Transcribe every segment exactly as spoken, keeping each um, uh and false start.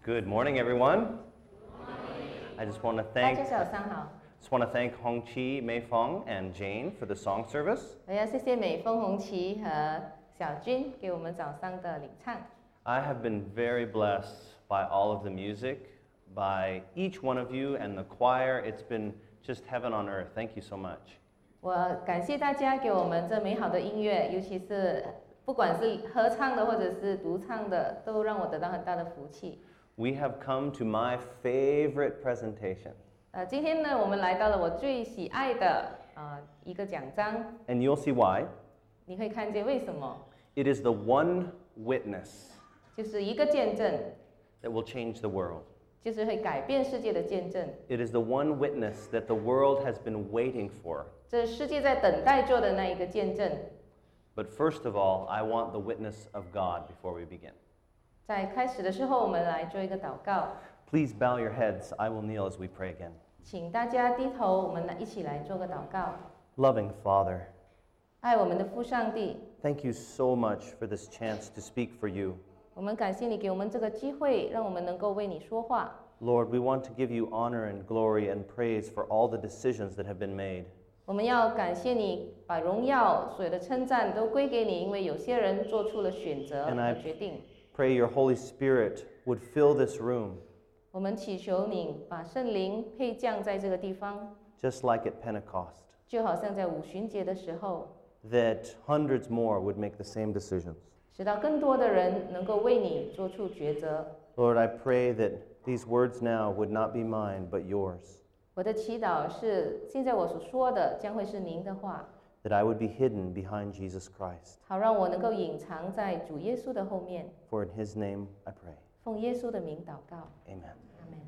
Good morning, everyone. I just want to 大 thank 家早上好， just want to thank Hongqi, Meifeng, and Jane for the song service. 我要谢谢美凤、红旗和小军给我们早上的领唱。 I have been very blessed by all of the music, by each one of you and the choir. It's been just heaven on earth. Thank you so much. 我感谢大家给我们这美好的音乐，尤其是不管是合唱的或者是独唱的，都让我得到很大的福气。 We have come to my favorite presentation. 呃，今天呢，我们来到了我最喜爱的呃一个奖章， And you'll see why. 你会看见为什么， It is the one witness 就是一个见证， that will change the world. 就是会改变世界的见证。 It is the one witness that the world has been waiting for. 这世界在等待做的那一个见证。 But first of all, I want the witness of God before we begin. 在开始的时候，我们来做一个祷告， Please bow your heads. I will kneel as we pray again. 请大家低头，我们来一起来做个祷告。 Loving Father, 爱我们的父上帝， thank you so much for this chance to speak for you. 我们感谢你给我们这个机会，让我们能够为你说话。 Lord, we want to give you honor and glory and praise for all the decisions that have been made. 我们要感谢你，把荣耀、所有的称赞都归给你，因为有些人做出了选择 And I 和决定。 Pray your Holy Spirit would fill this room, 我们祈求你把圣灵配降在这个地方， just like at Pentecost, 就好像在五旬节的时候， that hundreds more would make the same decisions. 使到更多的人能够为你做出抉择。 Lord, I pray that these words now would not be mine, but yours, 我的祈祷是，现在我所说的将会是您的话， that I would be hidden behind Jesus Christ. 好让我能够隐藏在主耶稣的后面。 For in his name I pray. 奉耶稣的名祷告， Amen. 阿门。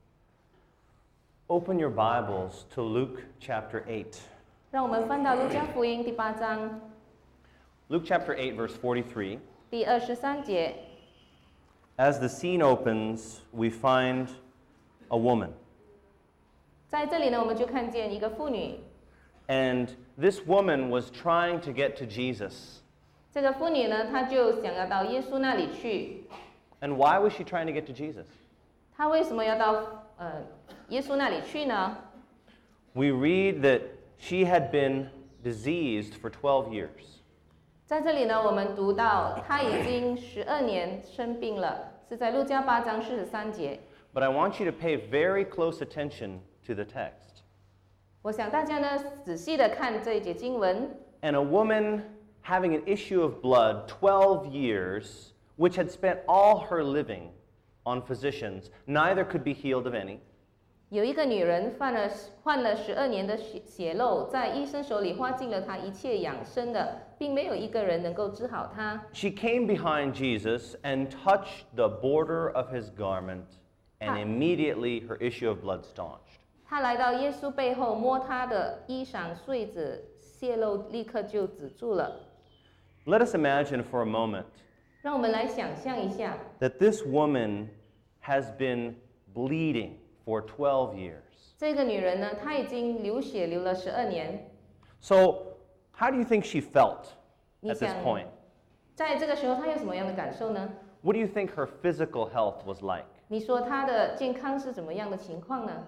Open your Bibles to Luke chapter eight. 让我们翻到路加福音第八章 Luke chapter eight, verse forty-three. 第二十三节。 As the scene opens, we find a woman. 在这里呢，我们就看见一个妇女。 And this woman was trying to get to Jesus. 这个妇女呢，她就想要到耶稣那里去。 And why was she trying to get to Jesus? 她为什么要到呃耶稣那里去呢？ We read that she had been diseased for twelve years. 在这里呢，我们读到她已经十二年生病了，是在路加八章四十三节。 But I want you to pay very close attention to the text. 我想大家呢仔细的看这一节经文。 And a woman having an issue of blood twelve years, which had spent all her living on physicians, neither could be healed of any. 有一个女人犯了患了十二年的血血漏，在医生手里花尽了她一切养生的，并没有一个人能够治好她。 She came behind Jesus and touched the border of his garment, and Ah. immediately her issue of blood staunched. 她来到耶稣背后，摸他的衣裳穗子，泄漏立刻就止住了。 Let us imagine for a moment 让我们来想象一下， that this woman has been bleeding for twelve years. 这个女人呢，她已经流血流了十二年。 So, how do you think she felt 你 at this 想， point? 在这个时候她有什么样的感受呢？ What do you think her physical health was like? 你说她的健康是怎么样的情况呢？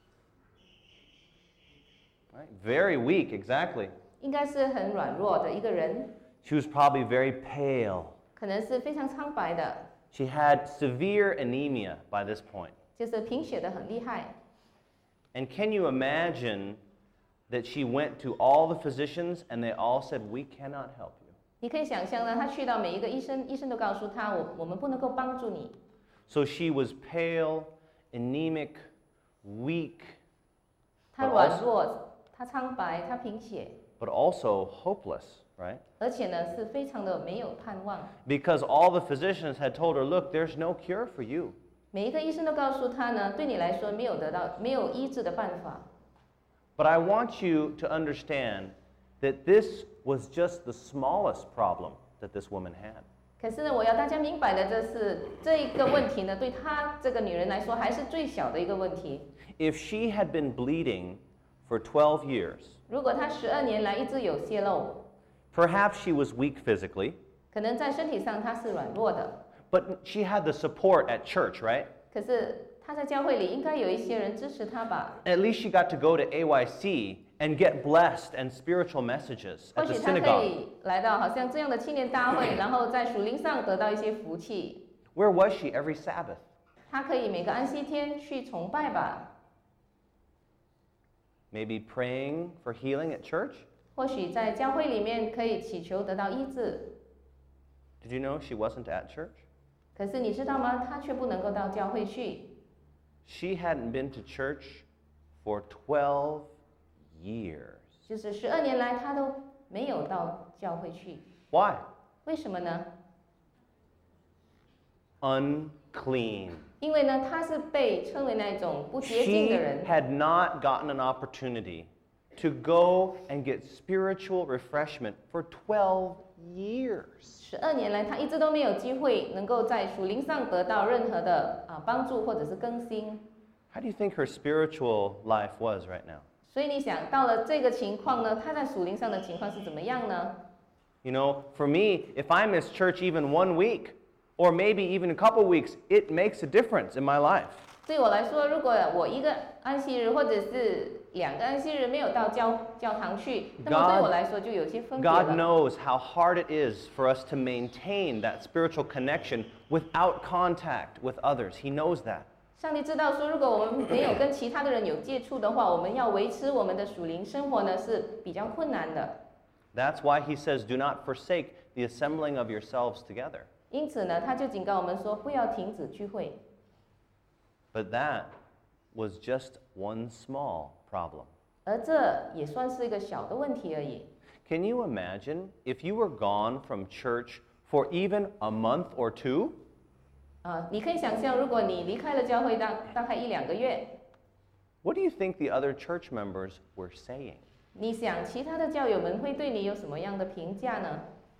Right? Very weak, exactly. 应该是很软弱的一个人， She was probably very pale. 可能是非常苍白的， She had severe anemia by this point. 就是贫血的很厉害。 And can you imagine that she went to all the physicians and they all said, "We cannot help you"? 你可以想象呢，她去到每一个医生，医生都告诉她，我我们不能够帮助你。 So she was pale, anemic, weak, 她 But 软 also- 弱，她苍白，她贫血， but also hopeless, right? 而且呢是非常的没有盼望。 Because all the physicians had told her, "Look, there's no cure for you." 每一个医生都告诉她呢，对你来说没有得到没有医治的办法。 But I want you to understand that this was just the smallest problem that this woman had. 可是呢，我要大家明白的，这是这一个问题呢，对她这个女人来说还是最小的一个问题。 If she had been bleeding for twelve years, 如果她十二年来一直有泄漏， perhaps she was weak physically, 可能在身体上她是软弱的， but she had the support at church, right? 可是他在教会里应该有一些人支持他吧？ At least she got to go to A Y C and get blessed and spiritual messages 或 at the 许他可 synagogue. 以来到好像这样的青年大会，然后在属灵上得到一些福气。 Where was she every Sabbath? 他可以每个安息天去崇拜吧？ Maybe praying for healing at church? 或许在教会里面可以祈求得到医治。 Did you know she wasn't at church? 可是你知道吗？他却不能够到教会去。 She hadn't been to church for twelve years. 就是十二年来，他都没有到教会去。 Why? 为什么呢？ Unclean. 因为呢，他是被称为那种不洁净 She 的人。 had not gotten an opportunity to go and get spiritual refreshment for twelve years. 十二年来，他一直都没有机会能够在属灵上得到任何的啊帮助或者是更新。 How do you think her spiritual life was right now? 所以你想到了这个情况呢，他在属灵上的情况是怎么样呢？ You know, for me, if I miss church even one week, or maybe even a couple weeks, it makes a difference in my life. 对我来说，如果我一个安息日或者是两个安息日没有到教教堂去，那么对我来说就有些分别 God 了。 knows how hard it is for us to maintain that spiritual connection without contact with others. He knows that. 上帝知道说，如果我们没有跟其他的人有接触的话，我们要维持我们的属灵生活呢是比较困难的。 That's why he says, do not forsake the assembling of yourselves together. 因此呢，他就警告我们说，不要停止聚会。 But that was just one small problem. 而这也算是一个小的问题而已。 Can you imagine if you were gone from church for even a month or two? 啊，你可以想象，如果你离开了教会大大概一两个月， What do you think the other church members were saying? 你想其他的教友们会对你有什么样的评价呢？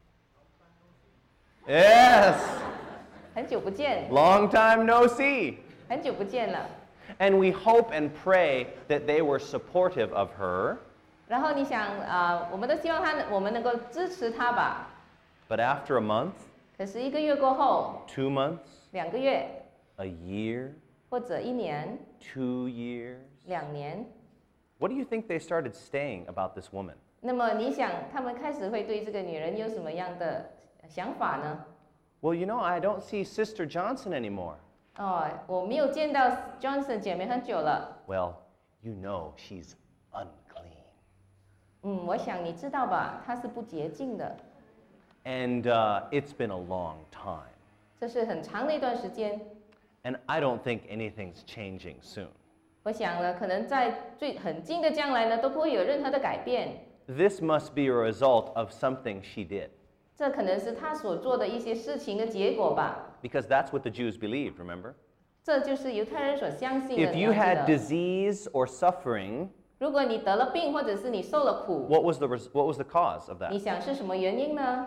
Yes! 很久不见， Long time no see. 很久不见了。 And we hope and pray that they were supportive of her. 然后你想啊、我们都希望他，我们能够支持他吧。 But after a month, 可是一个月过后， two months, 两个月 a year, 或者一年、 two years, 两年， what do you think they started saying about this woman? 那么你想他们开始会对这个女人有什么样的想法呢？ Well, you know, I don't see Sister Johnson anymore. 哦，我没有见到 Johnson 姐妹很久了。 Well, you know she's unclean. 嗯，我想你知道吧，她是不洁净的， And uh, it's been a long time. 这是很长的一段时间。 And I don't think anything's changing soon. 我想了，可能在最很近的将来呢，都不会有任何的改变。 This must be a result of something she did. 这可能是她所做的一些事情的结果吧。 Because that's what the Jews believed, remember? 这就是犹太人所相信的。 If 你 you 要记 had 得 disease or suffering, 如果你得了病，或者是你受了苦， what was the, res- what was the cause of 你 that? 想是什么原因呢？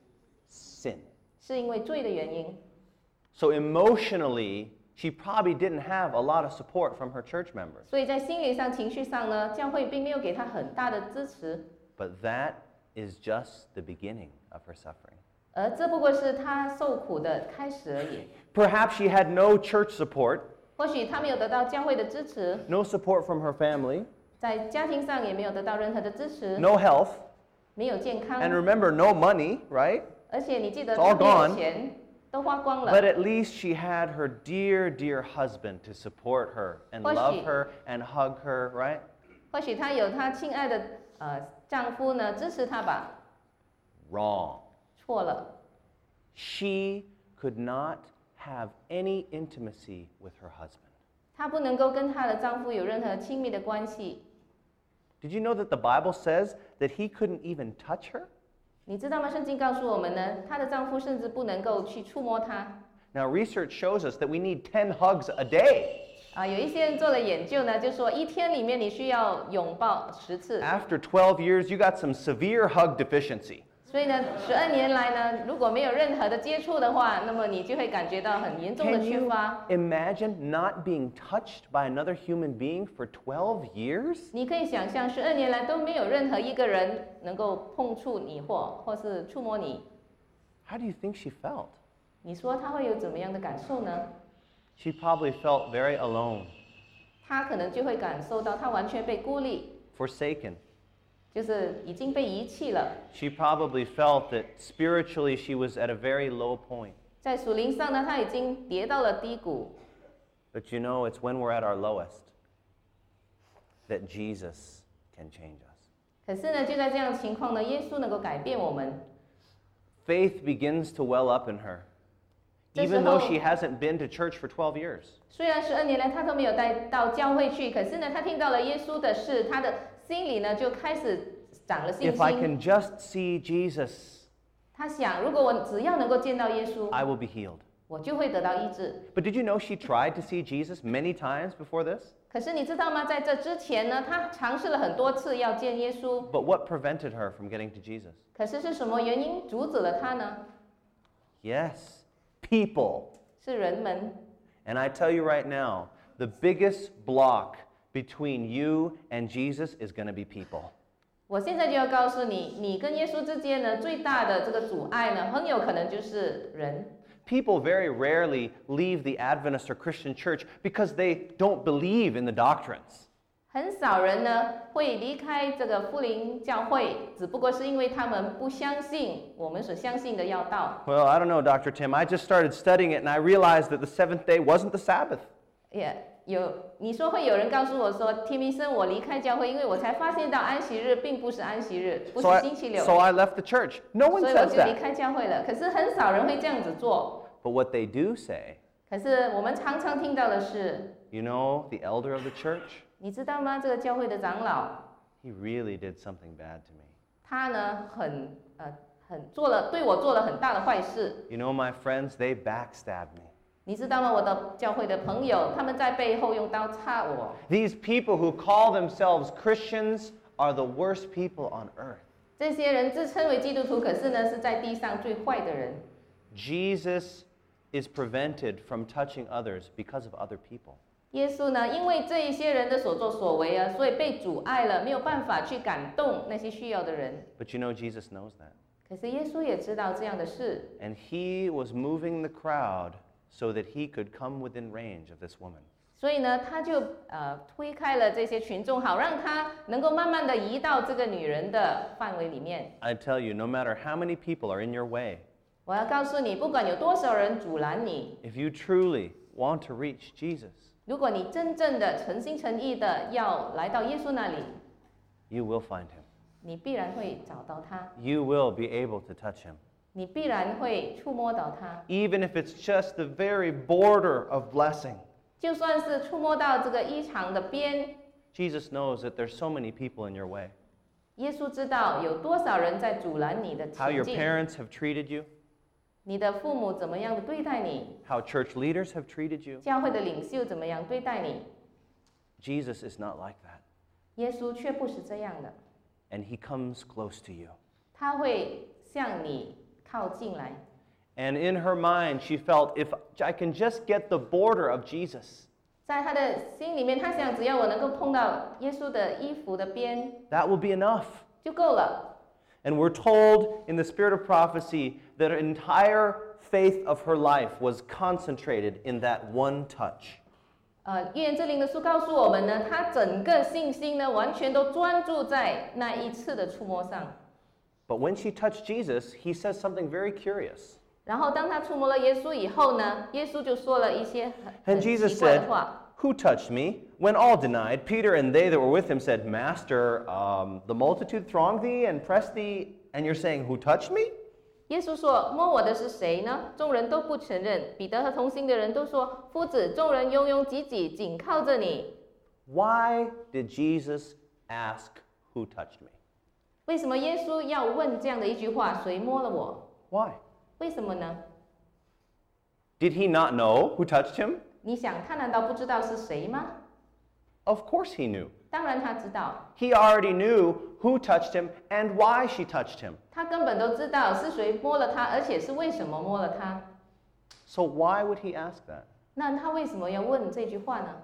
Sin. 是因为罪的原因。 So emotionally, she probably didn't have a lot of support from her church members. 所以在心理上、情绪上呢，教会并没有给她很大的支持， But that is just the beginning of her suffering. 而这不过是她受苦的开始而已。 Perhaps she had no church support, 或许她没有得到教会的支持， no support from her family, 在家庭上也没有得到任何的支持， no health, 没有健 and 康， remember, no money, right? 而且你记得 It's all 她没有 gone. 钱，都花光 But 了。 at least she had her dear, dear husband to support her and 或许- love her and hug her, right? 或许她有她亲爱的呃丈夫呢支持她吧， Wrong. 错了。 She could not have any intimacy with her husband. 她不能够跟她的丈夫有任何亲密的关系。 Did you know that the Bible says that he couldn't even touch her? 你知道吗？圣经告诉我们呢，她的丈夫甚至不能够去触摸她。 Now, research shows us that we need ten hugs a day. 啊，有一些人做了研究呢，就说一天里面你需要拥抱十次。 After twelve years, you got some severe hug deficiency. 所以呢，十二年来呢，如果没有任何的接触的话，那么你就会感觉到很严重的 Can 缺 you 乏。 imagine not being touched by another human being for twelve years? 你可以想象，十二年来都没有任何一个人能够碰触你或或是触摸你， How do you think she felt? 你说他会有怎么样的感受呢？ she probably felt very alone, 她可能就会感受到她完全被孤立， forsaken. 就是已经被遗弃了。 She probably felt that spiritually she was at a very low point. 在属灵上呢，她已经跌到了低谷。 But you know, it's when we're at our lowest that Jesus can change us. 可是呢，就在这样的情况呢，耶稣能够改变我们。 Faith begins to well up in her, 这时 even though 候 she hasn't been to church for twelve years. 虽然十二年来她都没有带到教会去，可是呢，她听到了耶稣的事，她的心里呢就开始长了信 If I 心。 can just see Jesus, 她想，如果我只要能够见到耶稣， I will be healed. 我就会得到医治。 But did you know she tried to see Jesus many times before this? 可是你知道吗？在这之前呢，她尝试了很多次要见耶稣， But what prevented her from getting to Jesus? 可是是什么原因阻止了她呢？ Yes, people. 是人们。 And I tell you right now, the biggest block between you and Jesus is going to be people. 我现在就要告诉你，你跟耶稣之间呢，最大的这个阻碍呢，很有可能就是人。 People very rarely leave the Adventist or Christian church because they don't believe in the doctrines. 很少人呢会离开这个福临教会，只不过是因为他们不相信我们所相信的要道。 Well, I don't know, Doctor Tim. I just started studying it and I realized that the seventh day wasn't the Sabbath. 也、yeah, 有你说会有人告诉我说，天医生，我离开教会，因为我才发现到安息日并不是安息日，不 So 是 I, 星期六， so I left the church. No one 所以我 says 就离 that. 开教会了。可是很少人会这样子做。 But what they do say, 可是我们常常听到的是， you know, the elder of the church, 你知道吗？这个教会的长老， he really did something bad to me. 他呢很呃很做了对我做了很大的坏事。 You know, my friends, they backstabbed me. 你知道吗？我的教会的朋友，他们在背后用刀插我。 These people who call themselves Christians are the worst people on earth. 这些人自称为基督徒，可是呢是在地上最坏的人。 Jesus is prevented from touching others because of other people. 耶稣呢，因为这一些人的所作所为啊，所以被阻碍了，没有办法去感动那些需要的人。 But you know, Jesus knows that. 可是耶稣也知道这样的事， And he was moving the crowd so that he could come within range of this woman. 所以呢，他就呃推开了这些群众，好让他能够慢慢的移到这个女人的范围里面。 I tell you, no matter how many people are in your way, 我要告诉你，不管有多少人阻拦你， if you truly want to reach Jesus, 如果你真正的诚心诚意的要来到耶稣那里， you will find him. 你必然会找到他， You will be able to touch him. 你必然会触摸到他。 Even if it's just the very border of blessing. 就算是触摸到这个衣裳的边， Jesus knows that there's so many people in your way. 耶稣知道有多少人在阻拦你的 How 前 your 进， parents have treated you, 你的父母怎么样的对待你， how church leaders have treated you. 教会的领袖怎么样对待你， Jesus is not like that. 耶稣却不是这样的， And he comes close to you. 他会向你靠近来。 And in her mind, she felt, if I can just get the border of Jesus, 在他的心里面，他想只要我能够碰到耶稣的衣服的边 that will be enough. 就够了。 And we're told in the spirit of prophecy that her entire faith of her life was concentrated in that one touch. 呃，预言之灵的书告诉我们呢，他整个信心呢，完全都专注在那一次的触摸上。 But when she touched Jesus, he says something very curious. 然后当他触摸了耶稣以后呢，耶稣就说了一些很 And 很 Jesus 奇怪 said, 的话。 Who touched me? When all denied, Peter and they that were with him said, Master, um, the multitude thronged thee and pressed thee, and you're saying, Who touched me? 耶稣说：“摸我的是谁呢？”众人都不承认。彼得和同行的人都说：“夫子，众人拥拥挤挤，紧靠着你。” Why did Jesus ask, Who touched me? 为什么耶稣要问这样的一句话：“谁摸了我 Why?？” 为什么呢？ Did he not know who touched him? 你想，他难道不知道是谁吗？ Of course he knew. 当然他知道， He already knew who touched him and why she touched him. 他根本都知道是谁摸了他，而且是为什么摸了他。 So why would he ask that? 那他为什么要问这句话呢？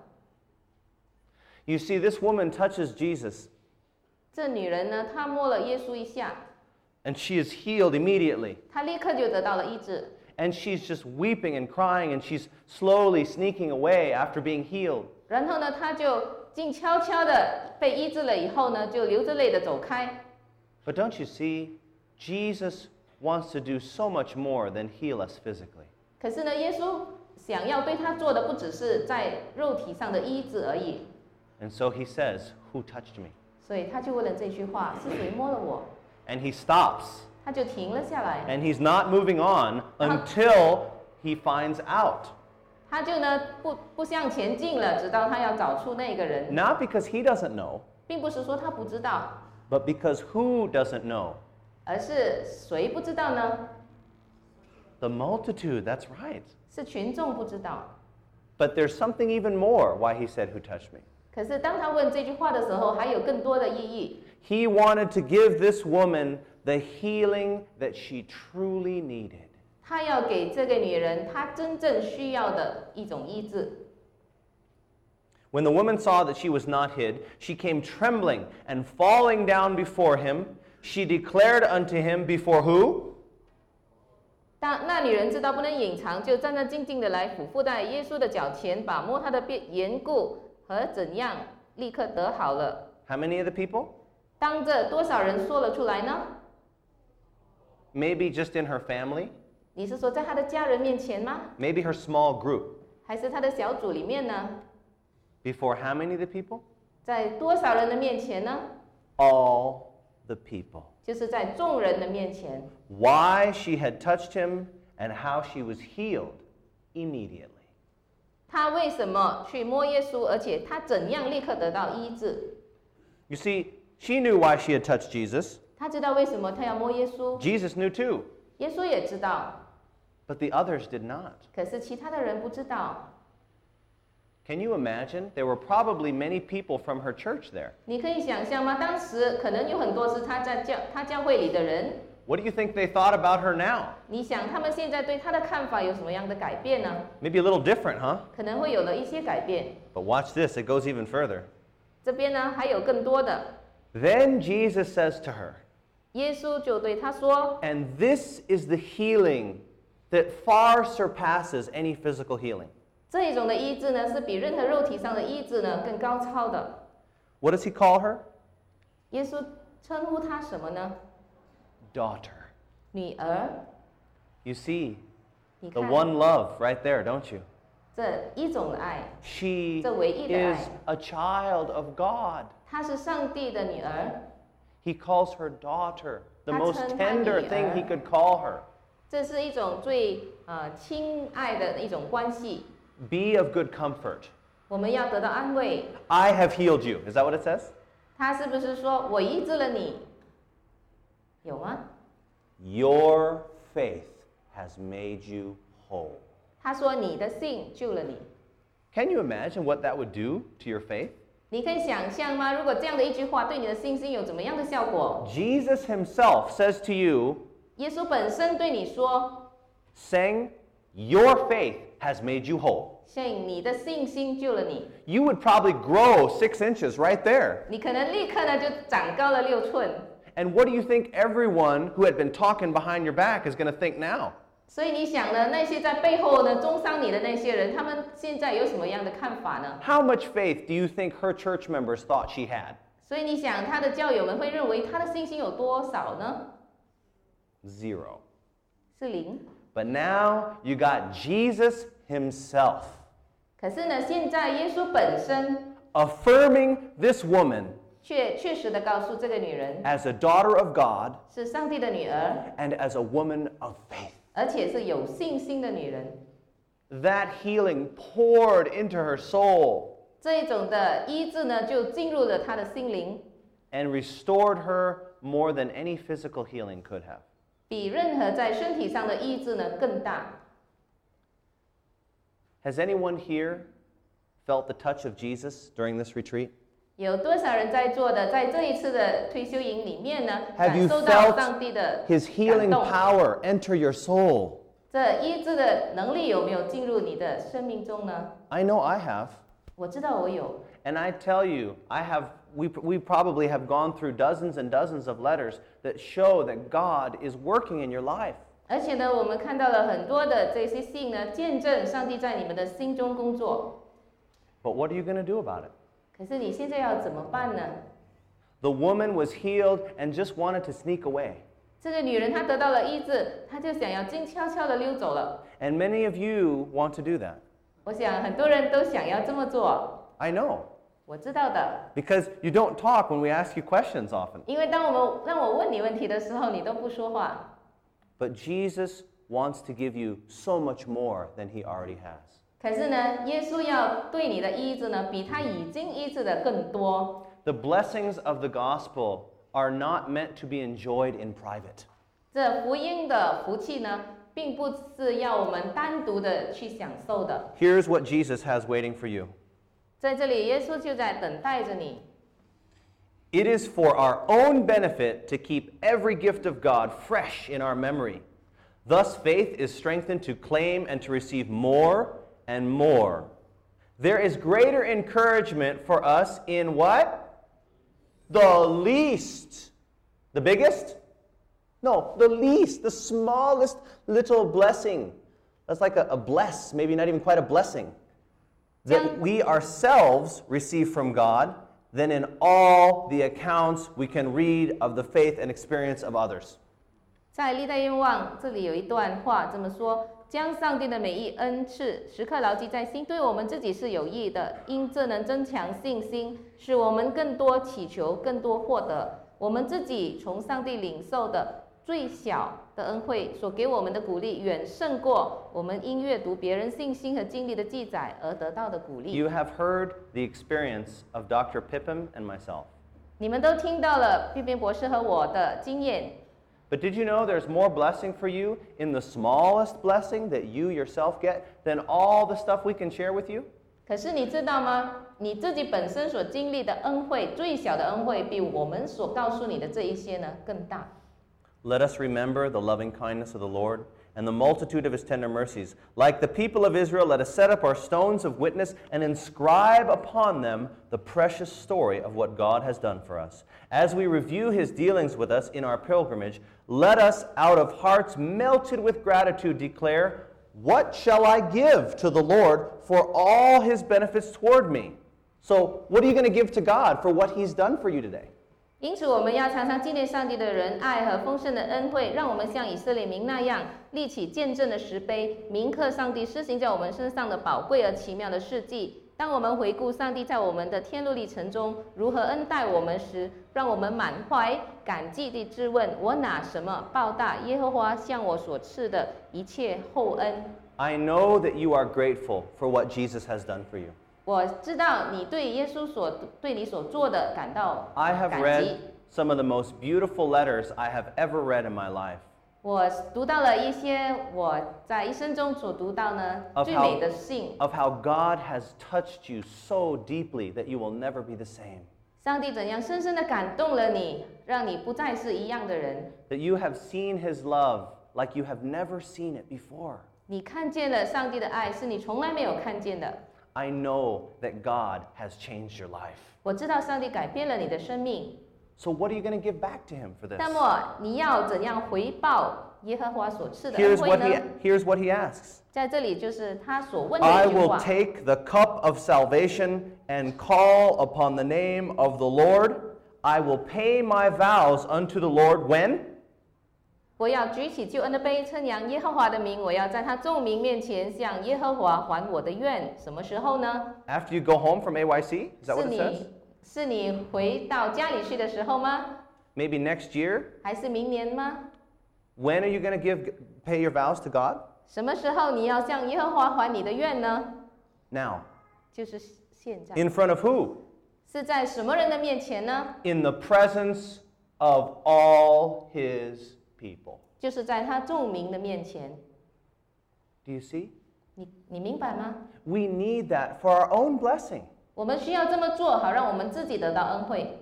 You see, this woman touches Jesus, 这女人呢，她摸了耶稣一下， and she is healed immediately. 她立刻就得到了医治。 and she's just weeping and crying, and she's slowly sneaking away after being healed. 然后呢，他就静悄悄的被医治了以后呢，就流着泪的走开。 But don't you see, Jesus wants to do so much more than heal us physically. 可是呢，耶稣想要对他做的不只是在肉体上的医治而已。 And so he says, "Who touched me?" 所以他就问了这句话：是谁摸了我？ And he stops. 他就停了下来。 And he's not moving on until he finds out. 他就呢不不向前进了，直到他要找出那个人。 Not because he doesn't know, 并不是说他不知道， but because who doesn't know? 而是谁不知道呢？ The multitude, that's right. 是群众不知道。 But there's something even more why he said, "Who touched me?" 可是当他问这句话的时候，还有更多的意义。 He wanted to give this woman the healing that she truly needed. 他要给这个女人她真正需要的一种医治。 When the woman saw that she was not hid, she came trembling and falling down before him. She declared unto him before who? 当那女人知道不能隐藏，就战战兢兢的来俯伏在耶稣的脚前，把摸他的缘故和怎样立刻得好了。 How many of the people? 当着多少人说了出来呢？ Maybe just in her family? 你是说在她的家人面前吗？ Maybe her small group. 还是她的小组里面呢？ Before how many of the people? 在多少人的面前呢？ All the people. 就是在众人的面前。 Why she had touched him and how she was healed immediately. 她为什么去摸耶稣，而且她怎样立刻得到医治？ You see, she knew why she had touched Jesus. 她知道为什么她要摸耶稣， Jesus knew too, 耶稣也知道， but the others did not. 可是其他的人不知道。 Can you imagine? There were probably many people from her church there. 你可以想象吗？当时可能有很多是她在教她教会里的人。 What do you think they thought about her now? 你想他们现在对她的看法有什么样的改变呢？ Maybe a little different, huh? 可能会有了一些改变。 But watch this, it goes even further. 这边呢还有更多的。 Then Jesus says to her, 耶稣就对她说 "And this is the healing that far surpasses any physical healing." 这一种的医治呢，是比任何肉体上的医治呢更高超的。 What does he call her? 耶稣称呼她什么呢？ Daughter. 女儿。 You see 你 the 看 one love right there, don't you? 这一种的爱， She 这唯一的爱。 is a child of God. 她是上帝的女儿， He calls her daughter, the 他 most 称她 tender 女儿。 thing he could call her. 这是一种最呃亲爱的一种关系。 Be of good comfort. 我们要得到安慰。 I have healed you. Is that what it says? 他是不是说我医治了你？有吗？ Your faith has made you whole. 他说你的信救了你。 Can you imagine what that would do to your faith? 你可以想象吗？如果这样的一句话对你的信心有怎么样的效果？ Jesus himself says to you, 耶稣本身对你说 saying, your faith has made you whole. 信你的信心救了你， You would probably grow six inches right there. 你可能立刻呢就长高了六寸。 And what do you think everyone who had been talking behind your back is going to think now? 所以你想呢，那些在背后呢中伤你的那些人，他们现在有什么样的看法呢？ How much faith do you think her church members thought she had? 所以你想，他的教友们会认为他的信心有多少呢？ Zero. 是零。 But now you got Jesus himself 可是呢，现在耶稣本身 affirming this woman 却确实的告诉这个女人 as a daughter of God 是上帝的女儿， and as a woman of faith. 而且是有信心的女人。 That healing poured into her soul 这一种的医治呢，就进入了她的心灵， and restored her more than any physical healing could have. 比任何在身体上的医治呢更大。 Has anyone here felt the touch of Jesus during this retreat? 有多少人在座的，在这一次的退休营里面呢， Have 感 you 受到 felt 上帝的 His 感 healing 动？ power enter your soul? 这医治的能力有没有进入你的生命中呢？ I know I have. 我知道我有。 And I tell you, I have, we, we probably have gone through dozens and dozens of letters that show that God is working in your life. 而且呢，我们看到了很多的这些信呢，见证上帝在你们的心中工作。 But what are you going to do about it? 可是你现在要怎么办呢？ The woman was healed and just wanted to sneak away. 这个女人她得到了医治，她就想要静悄悄的溜走了。 And many of you want to do that. 我想很多人都想要这么做。 I know. 我知道的， Because you don't talk when we ask you questions often. 因为当我们让我问你问题的时候，你都不说话。 But Jesus wants to give you so much more than he already has. 可是呢，耶稣要对你的医治呢，比他已经医治的更多。 The blessings of the gospel are not meant to be enjoyed in private. 这福音的福气呢，并不是要我们单独的去享受的。 Here's what Jesus has waiting for you. 在这里，耶稣就在等待着你。 It is for our own benefit to keep every gift of God fresh in our memory. Thus, faith is strengthened to claim and to receive more and more. There is greater encouragement for us in what? The least. The biggest? No, the least, the smallest little blessing. That's like a, a bless, maybe not even quite a blessing. That we ourselves receive from God than in all the accounts we can read of the faith and experience of others. 在历代愿望这里有一段话这么说：将上帝的美意恩赐时刻牢记在心，对我们自己是有益的，因这能增强信心，使我们更多祈求，更多获得。我们自己从上帝领受的最小的恩惠所给我们的鼓励，远胜过我们因阅读别人信心和经历的记载而得到的鼓励。 You have heard the experience of Doctor Pippin and myself. 你们都听到了毕边博士和我的经验。 But did you know there's more blessing for you in the smallest blessing that you yourself get than all the stuff we can share with you? 可是你知道吗？你自己本身所经历的恩惠，最小的恩惠，比我们所告诉你的这一些呢更大。 Let us remember the loving kindness of the Lord and the multitude of his tender mercies. Like the people of Israel, let us set up our stones of witness and inscribe upon them the precious story of what God has done for us. As we review his dealings with us in our pilgrimage, let us, out of hearts melted with gratitude, declare, "What shall I give to the Lord for all his benefits toward me?" So, what are you going to give to God for what he's done for you today? 因此，我们要常常纪念上帝的仁爱和丰盛的恩惠，让我们像以色列民那样立起见证的石碑，铭刻上帝施行在我们身上的宝贵而奇妙的事迹。当我们回顾上帝在我们的天路历程中如何恩待我们时，让我们满怀感激地质问：我拿什么报答耶和华向我所赐的一切厚恩？ I know that you are grateful for what Jesus has done for you. 我知道你对耶稣所对你所做的感到 I have 感 read 激。 some of the most beautiful letters I have ever read in my life. 我读到了一些我在一生中所读到呢 Of 最 how- 美的信。 Of how God has touched you so deeply that you will never be the same. 上帝怎样深深的感动了你，让你不再是一样的人。 That you have seen his love like you have never seen it before. 你看见了上帝的爱，是你从来没有看见的。 I know that God has changed your life. 我知道上帝改变了你的生命， So what are you going to give back to him for this? 那么你要怎样回报耶和华所赐的恩 Here's 惠 what 呢 he, here's what he asks. 在这里就是他所问的 I 一句 will 话。 take the cup of salvation and call upon the name of the Lord. I will pay my vows unto the Lord when? 我要举起救恩的杯，称扬耶和华的名。我要在他众民面前向耶和华还我的愿。什么时候呢？ After you go home from A Y C? Is that 是 what it says? 你是你回到家里去的时候吗？ Maybe next year? 还是明年吗？ When are you going to give pay your vows to God? 什么时候你要向耶和华还你的愿呢？ Now. 就是现在。 In front of who? 是在什么人的面前呢？ In the presence of all his people. 就是在他众民的面前。 Do you see? 你你明白吗？ We need that for our own blessing. 我们需要这么做，好让我们自己得到恩惠。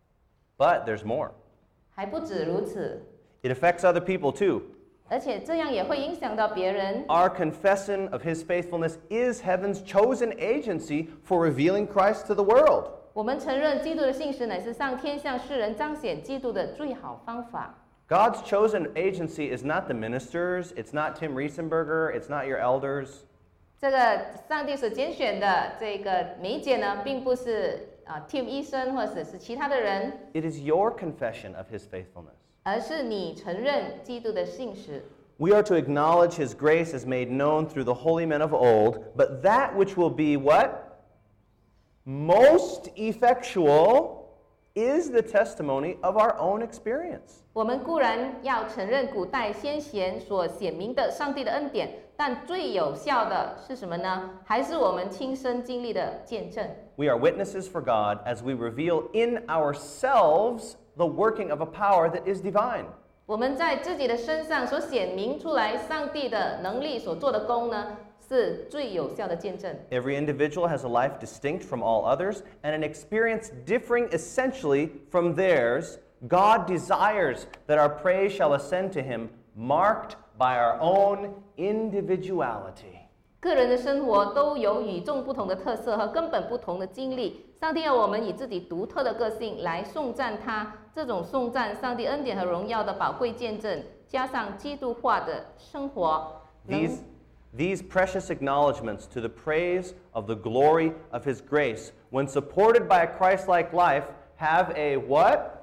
But there's more. 还不止如此， It affects other people too. 而且这样也会影响到别人。 Our confession of his faithfulness is heaven's chosen agency for revealing Christ to the world. 我们承认基督的信实乃是上天向世人彰显基督的最好方法。 God's chosen agency is not the ministers, it's not Tim Riesenberger, it's not your elders. 这个上帝所拣选的这个媒介呢，并不是啊 Tim 医生或者是其他的人， It is your confession of his faithfulness. 而是你承认基督的信实。 We are to acknowledge his grace is made known through the holy men of old, but that which will be what? Most effectual is the testimony of our own experience. 我们固然要承认古代先贤所显明的上帝的恩典，但最有效的是什么呢？还是我们亲身经历的见证。 We are witnesses for God as we reveal in ourselves the working of a power that is divine. 我们在自己的身上所显明出来上帝的能力所做的功呢，是最有效的见证。 Every individual has a life distinct from all others and an experience differing essentially from theirs. God desires that our praise shall ascend to him, marked by our own individuality. 个人的生活都有与众不同的特色和根本不同的经历。上帝要我们以自己独特的个性来颂赞他，这种颂赞上帝恩典和荣耀的宝贵见证，加上基督化的生活。 These, these precious acknowledgments to the praise of the glory of his grace, when supported by a Christ-like life, have a what?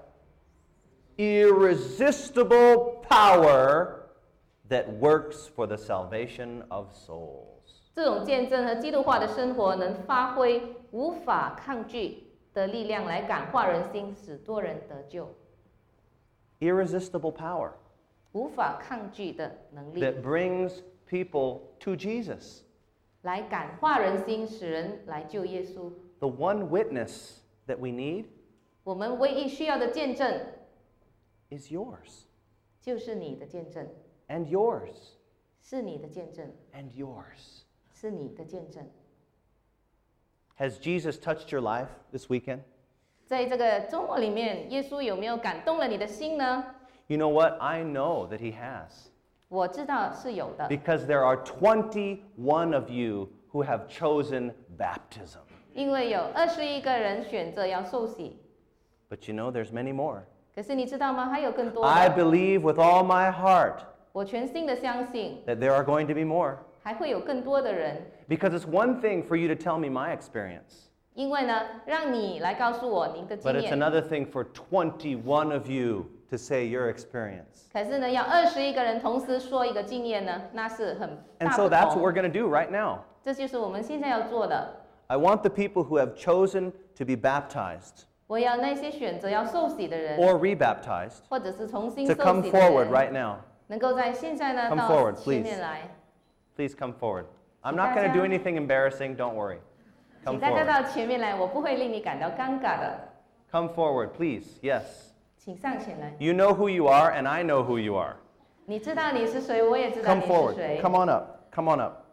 Irresistible power that works for the salvation of souls. 这种见证和基督化的生活能发挥无法抗拒的力量来感化人心，使多人得救。 Irresistible power 无法抗拒的能力 that brings people to Jesus. 来感化人心，使人来救耶稣。 The one witness that we need 我们唯一需要的见证 is yours, 就是你的见证， and yours, 是你的见证， and yours. 是你的见证。 Has Jesus touched your life this weekend? 在这个周末里面，耶稣有没有感动了你的心呢？ You know what? I know that he has. 我知道是有的， Because there are twenty-one of you who have chosen baptism. 因为有二十一个人选择要受洗。 But you know, there's many more. 可是你知道吗？还有更多 I 的。 believe with all my heart 我全心的相信， that there are going to be more. 还会有更多的人。 Because it's one thing for you to tell me my experience, 因为呢，让你来告诉我您的 but 经 it's 验。 another thing for twenty-one of you to say your experience. 可是呢，要二十一个人同时说一个经验呢，那是很 And 大 so 不 that's what 同。 we're going to do right now. 这就是我们现在要做的。 I want the people who have chosen to be baptized 我要那些选择要受洗的人， or rebaptized 或者是重新 to 受 come 洗的 forward 人， right now. 能够在现在呢 Come 到 forward, 前 please. 面来。 Please come forward. I'm not going to do anything embarrassing, don't worry. 请 Come 大家 forward. 到前面来，我不会令你感到尴尬的。 Come forward, please. Yes. 请上前来。 You know who you are, and I know who you are. 你知道你是谁，我也知道 Come 你是 forward. 谁。 Come on up. Come on up.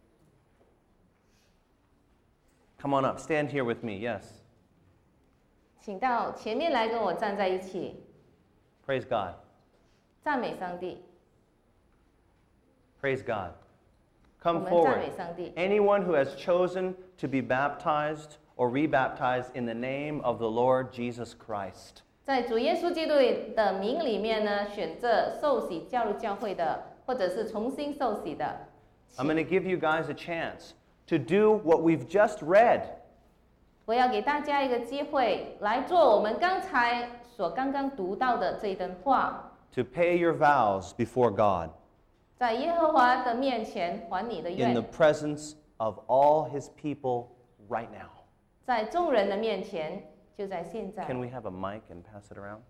Come on up. Stand here with me. Yes. 请到前面来跟我站在一起， Praise God. 赞美上帝。 Praise God. 我 Come 们赞 forward. 美上帝。 Anyone who has chosen to be baptized or rebaptized in the name of the Lord Jesus Christ. 在主耶稣基督的名里面呢，选择受洗加入教会的，或者是重新受洗的。 I'm going to give you guys a chance to do what we've just read. 我要给大家一个机会来做我们刚才所刚刚读到的这一段话， To pay your vows before God 在耶和华的面前还你的 in the 愿， presence of all his people right now. 在众人的面前，就在现在。 Can we have a mic and pass it around?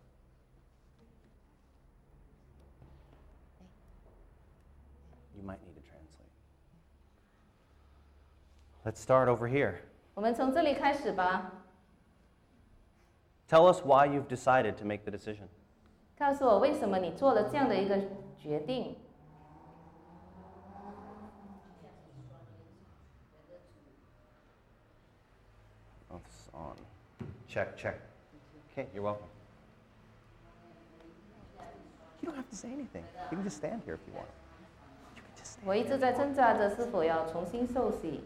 You might need to translate. Let's start over here. 我们从这里开始吧。 Tell us why you've decided to make the decision. 告诉我为什么你做了这样的一个决定？ Oh, it's on. Check, check. Okay, you're welcome. You don't have to say anything. You can just stand here if you want. You can just stand. 我一直在挣扎着是否要重新受洗，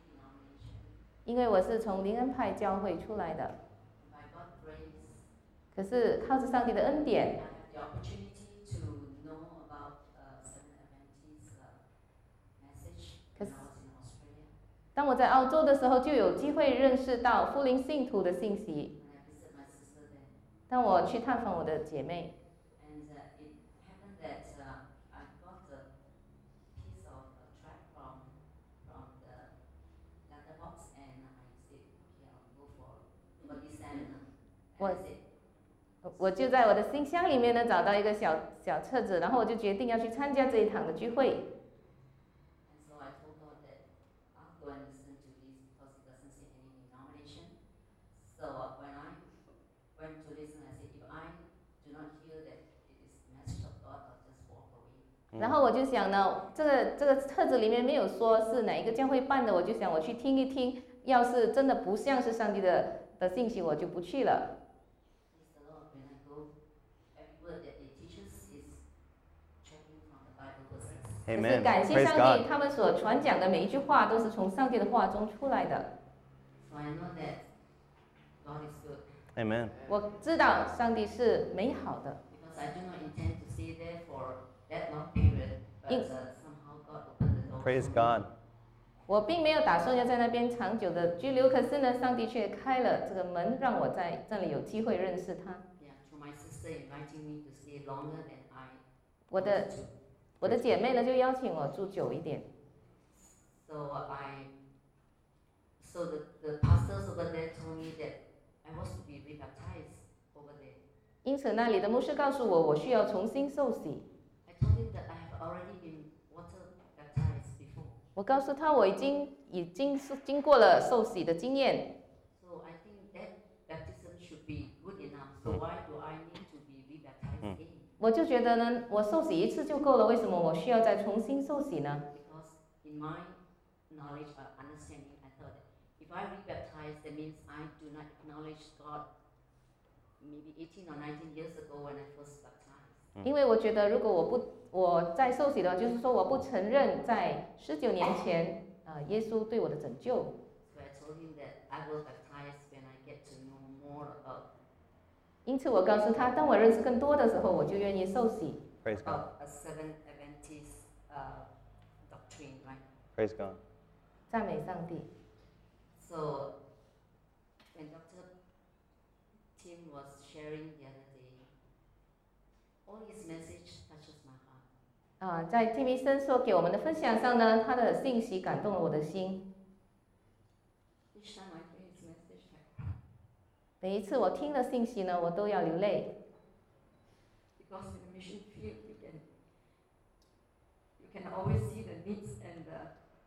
因为我是从灵恩派教会出来的。 可是靠着上帝的恩典， I have the opportunity to know about uh, Seventh Adventist uh, message when I was in Australia. 当我在澳洲的时候，就有机会认识到福临信徒的信息。 When I visit my sister there, 当我去探访我的姐妹， and uh, it happened that uh, I got a piece of a tract from from the letterbox, and I said, okay, I'll go for for this seminar. And What? I said, 我就在我的信箱里面呢找到一个小小册子，然后我就决定要去参加这一堂的聚会。 and so I told God that I'll go and listen to this because it doesn't say any denomination. So uh, when I went to listen, I said, if I do not hear that it is the message of God, I'll just walk away. 然后我就想呢，这个这个册子里面没有说是哪一个教会办的，我就想我去听一听，要是真的不像是上帝的的信息，我就不去了。 Praise the Lord. When I go, every word that they teach us is checking from the Bible verses. 可是 Amen. 感谢 Praise 上 God. 帝，他们所传讲的每一句话都是从上帝的话中出来的。 So I know that God is good Amen. 我知道上帝是美好的， because I do not intend to stay there for that long period, but In- uh, somehow God opened the door. Praise for me. God. 我并没有打算要在那边长久的居留，可是呢，上帝却开了这个门，让我在这里有机会认识他。 Yeah, through my sister inviting me to stay longer than I 我的 wanted to. 我的姐妹呢就邀请我住久一点， So uh, I, so the, the pastors over there told me that I was to be rebaptized over there. 因此那里的牧师告诉我，我需要重新受洗。 I told him that I have already been water baptized before. 我告诉他，我已经已经是经过了受洗的经验， So I think that baptism should be good enough. So why do I need to be rebaptized Mm. again? 我就觉得呢，我受洗一次就够了，为什么我需要再重新受洗呢？ Because in my knowledge or understanding, I thought that if I rebaptize, that means I do not acknowledge God maybe eighteen or nineteen years ago when I first baptized. 因为我觉得，如果我不我在受洗的话，就是说我不承认在十九年前，呃，耶稣对我的拯救。 So I told him that I will baptize when I get to know more about, 因此，我告诉他，当我认识更多的时候，我就愿意受洗。 Praise God. about a Seventh Adventist uh, doctrine, right? Praise God. 赞美上帝。 So when Doctor Tim was sharing the other day, all his message touches my heart. 啊、在 Tim 医生所给我们的分享上呢，他的信息感动了我的心。 Each time I hear his message, I cry. 每一次我听了信息呢，我都要流泪， Because in the mission field, you can you can always see the needs and the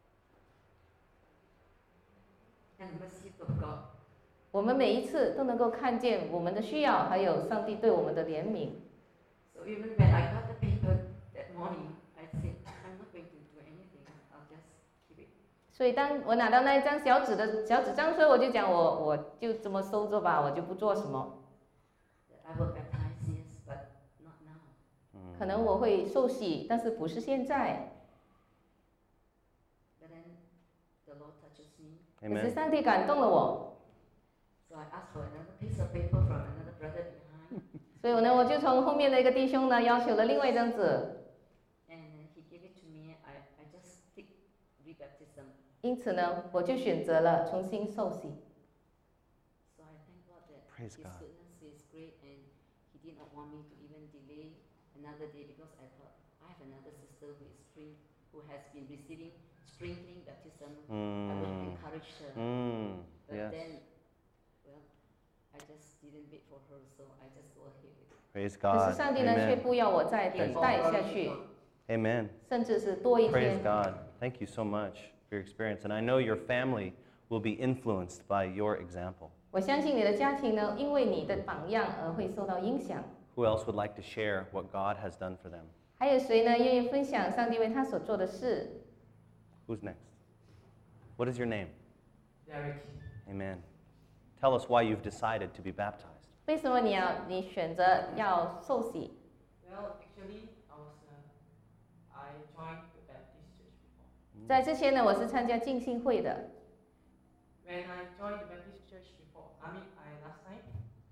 and the mercy of God. 我们每一次都能够看见我们的需要，还有上帝对我们的怜悯。 So even when I got the paper that morning, I said, I'm not going to do anything. I'll just keep it. 所以当我拿到那一张小纸的小纸张时候，我就讲我我就这么收着吧，我就不做什么。 That I will baptize, yes, but not now. 可能我会受洗，但是不是现在。 But then the Lord touches me. 可是 Amen. 上帝感动了我， So I asked for another piece of paper from another brother behind. 所以呢，我就从后面的一个弟兄呢要求了另外一张纸， And uh, he gave it to me. I, I just tick rebaptism. 因此呢，我就选择了重新受洗。 So I thank God that Praise his God. goodness is great and he did not want me to even delay another day because I thought I have another sister who is spring, who has been receiving sprinkling baptism. I would Mm. encourage her. Mm. But Yes. then, well, I just didn't wait for her, so I just go ahead with it. Praise 可 God. 是上帝呢，却 Amen. 不要我再等待下去， Amen. 甚至是多一 Praise 天。 God. Thank you so much for your experience. And I know your family will be influenced by your example. 我相信你的家庭呢，因为你的榜样而会受到影响。 Who else would like to share what God has done for them? 还有谁呢，愿意分享上帝为他所做的事？ Who's next? What is your name? Derek. Amen. Tell us why you've decided to be baptized. 为什么你要你选择要受洗？ Well, actually, I was uh, I joined the Baptist church before. 在之前呢，我是参加浸信会的。 When I joined the Baptist church before, I mean, I last time,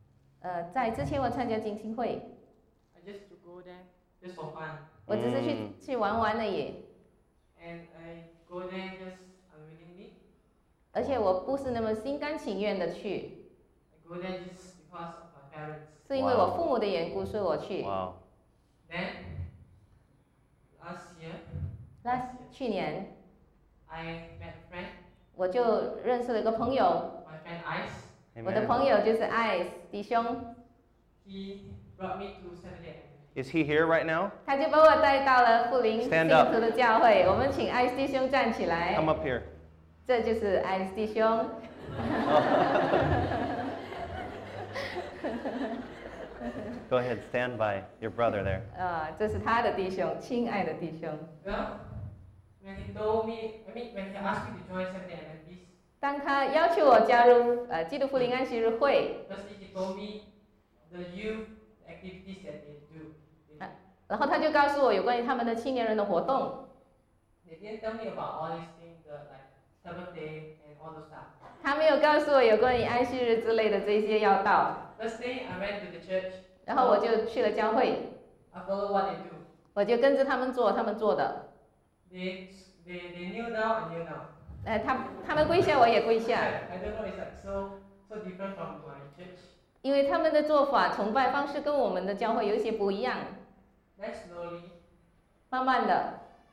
呃，在之前我参加浸信会， I just to go there just for fun. 我只是去、 嗯去玩玩而已， And I go there just unwillingly. 而且我不是那么心甘情愿的去， I go there just because of my parents. 是因为我父母的缘故，所以我去。 Wow. Then last year, 那去年 I met a friend. 我就认识了一个朋友， My friend Ice. 我的 Amen. 朋友就是艾斯弟兄， He brought me to Seventh-day Adventist. Is he here right now? 他就把我带到了富林信 Stand up. 徒的教会。我们请艾斯弟兄站起来， Come up here. 这就是艾斯弟兄。 Go ahead, stand by your brother there. 呃，这是他的弟兄，亲爱的弟兄。 Well, when he told me, I mean, when he asked me to join Seventh-day Adventist, 当他要求我加入呃基督福临安息日会， firstly he told me the youth activities that they do. They, 然后他就告诉我有关于他们的青年人的活动。 they didn't tell me about all these things, the like Sabbath day and all those stuff. 他没有告诉我有关于安息日之类的这些要道， First day I went to the church. 然后我就去了教会， I followed what they do. 我就跟着他们做他们做的。 They they they kneel down, I kneel down. 呃，他他们跪下，我也跪下， I don't know, it's like so so different from my church. 因为他们的做法、崇拜方式跟我们的教会有一些不一样。 Then slowly 慢慢的，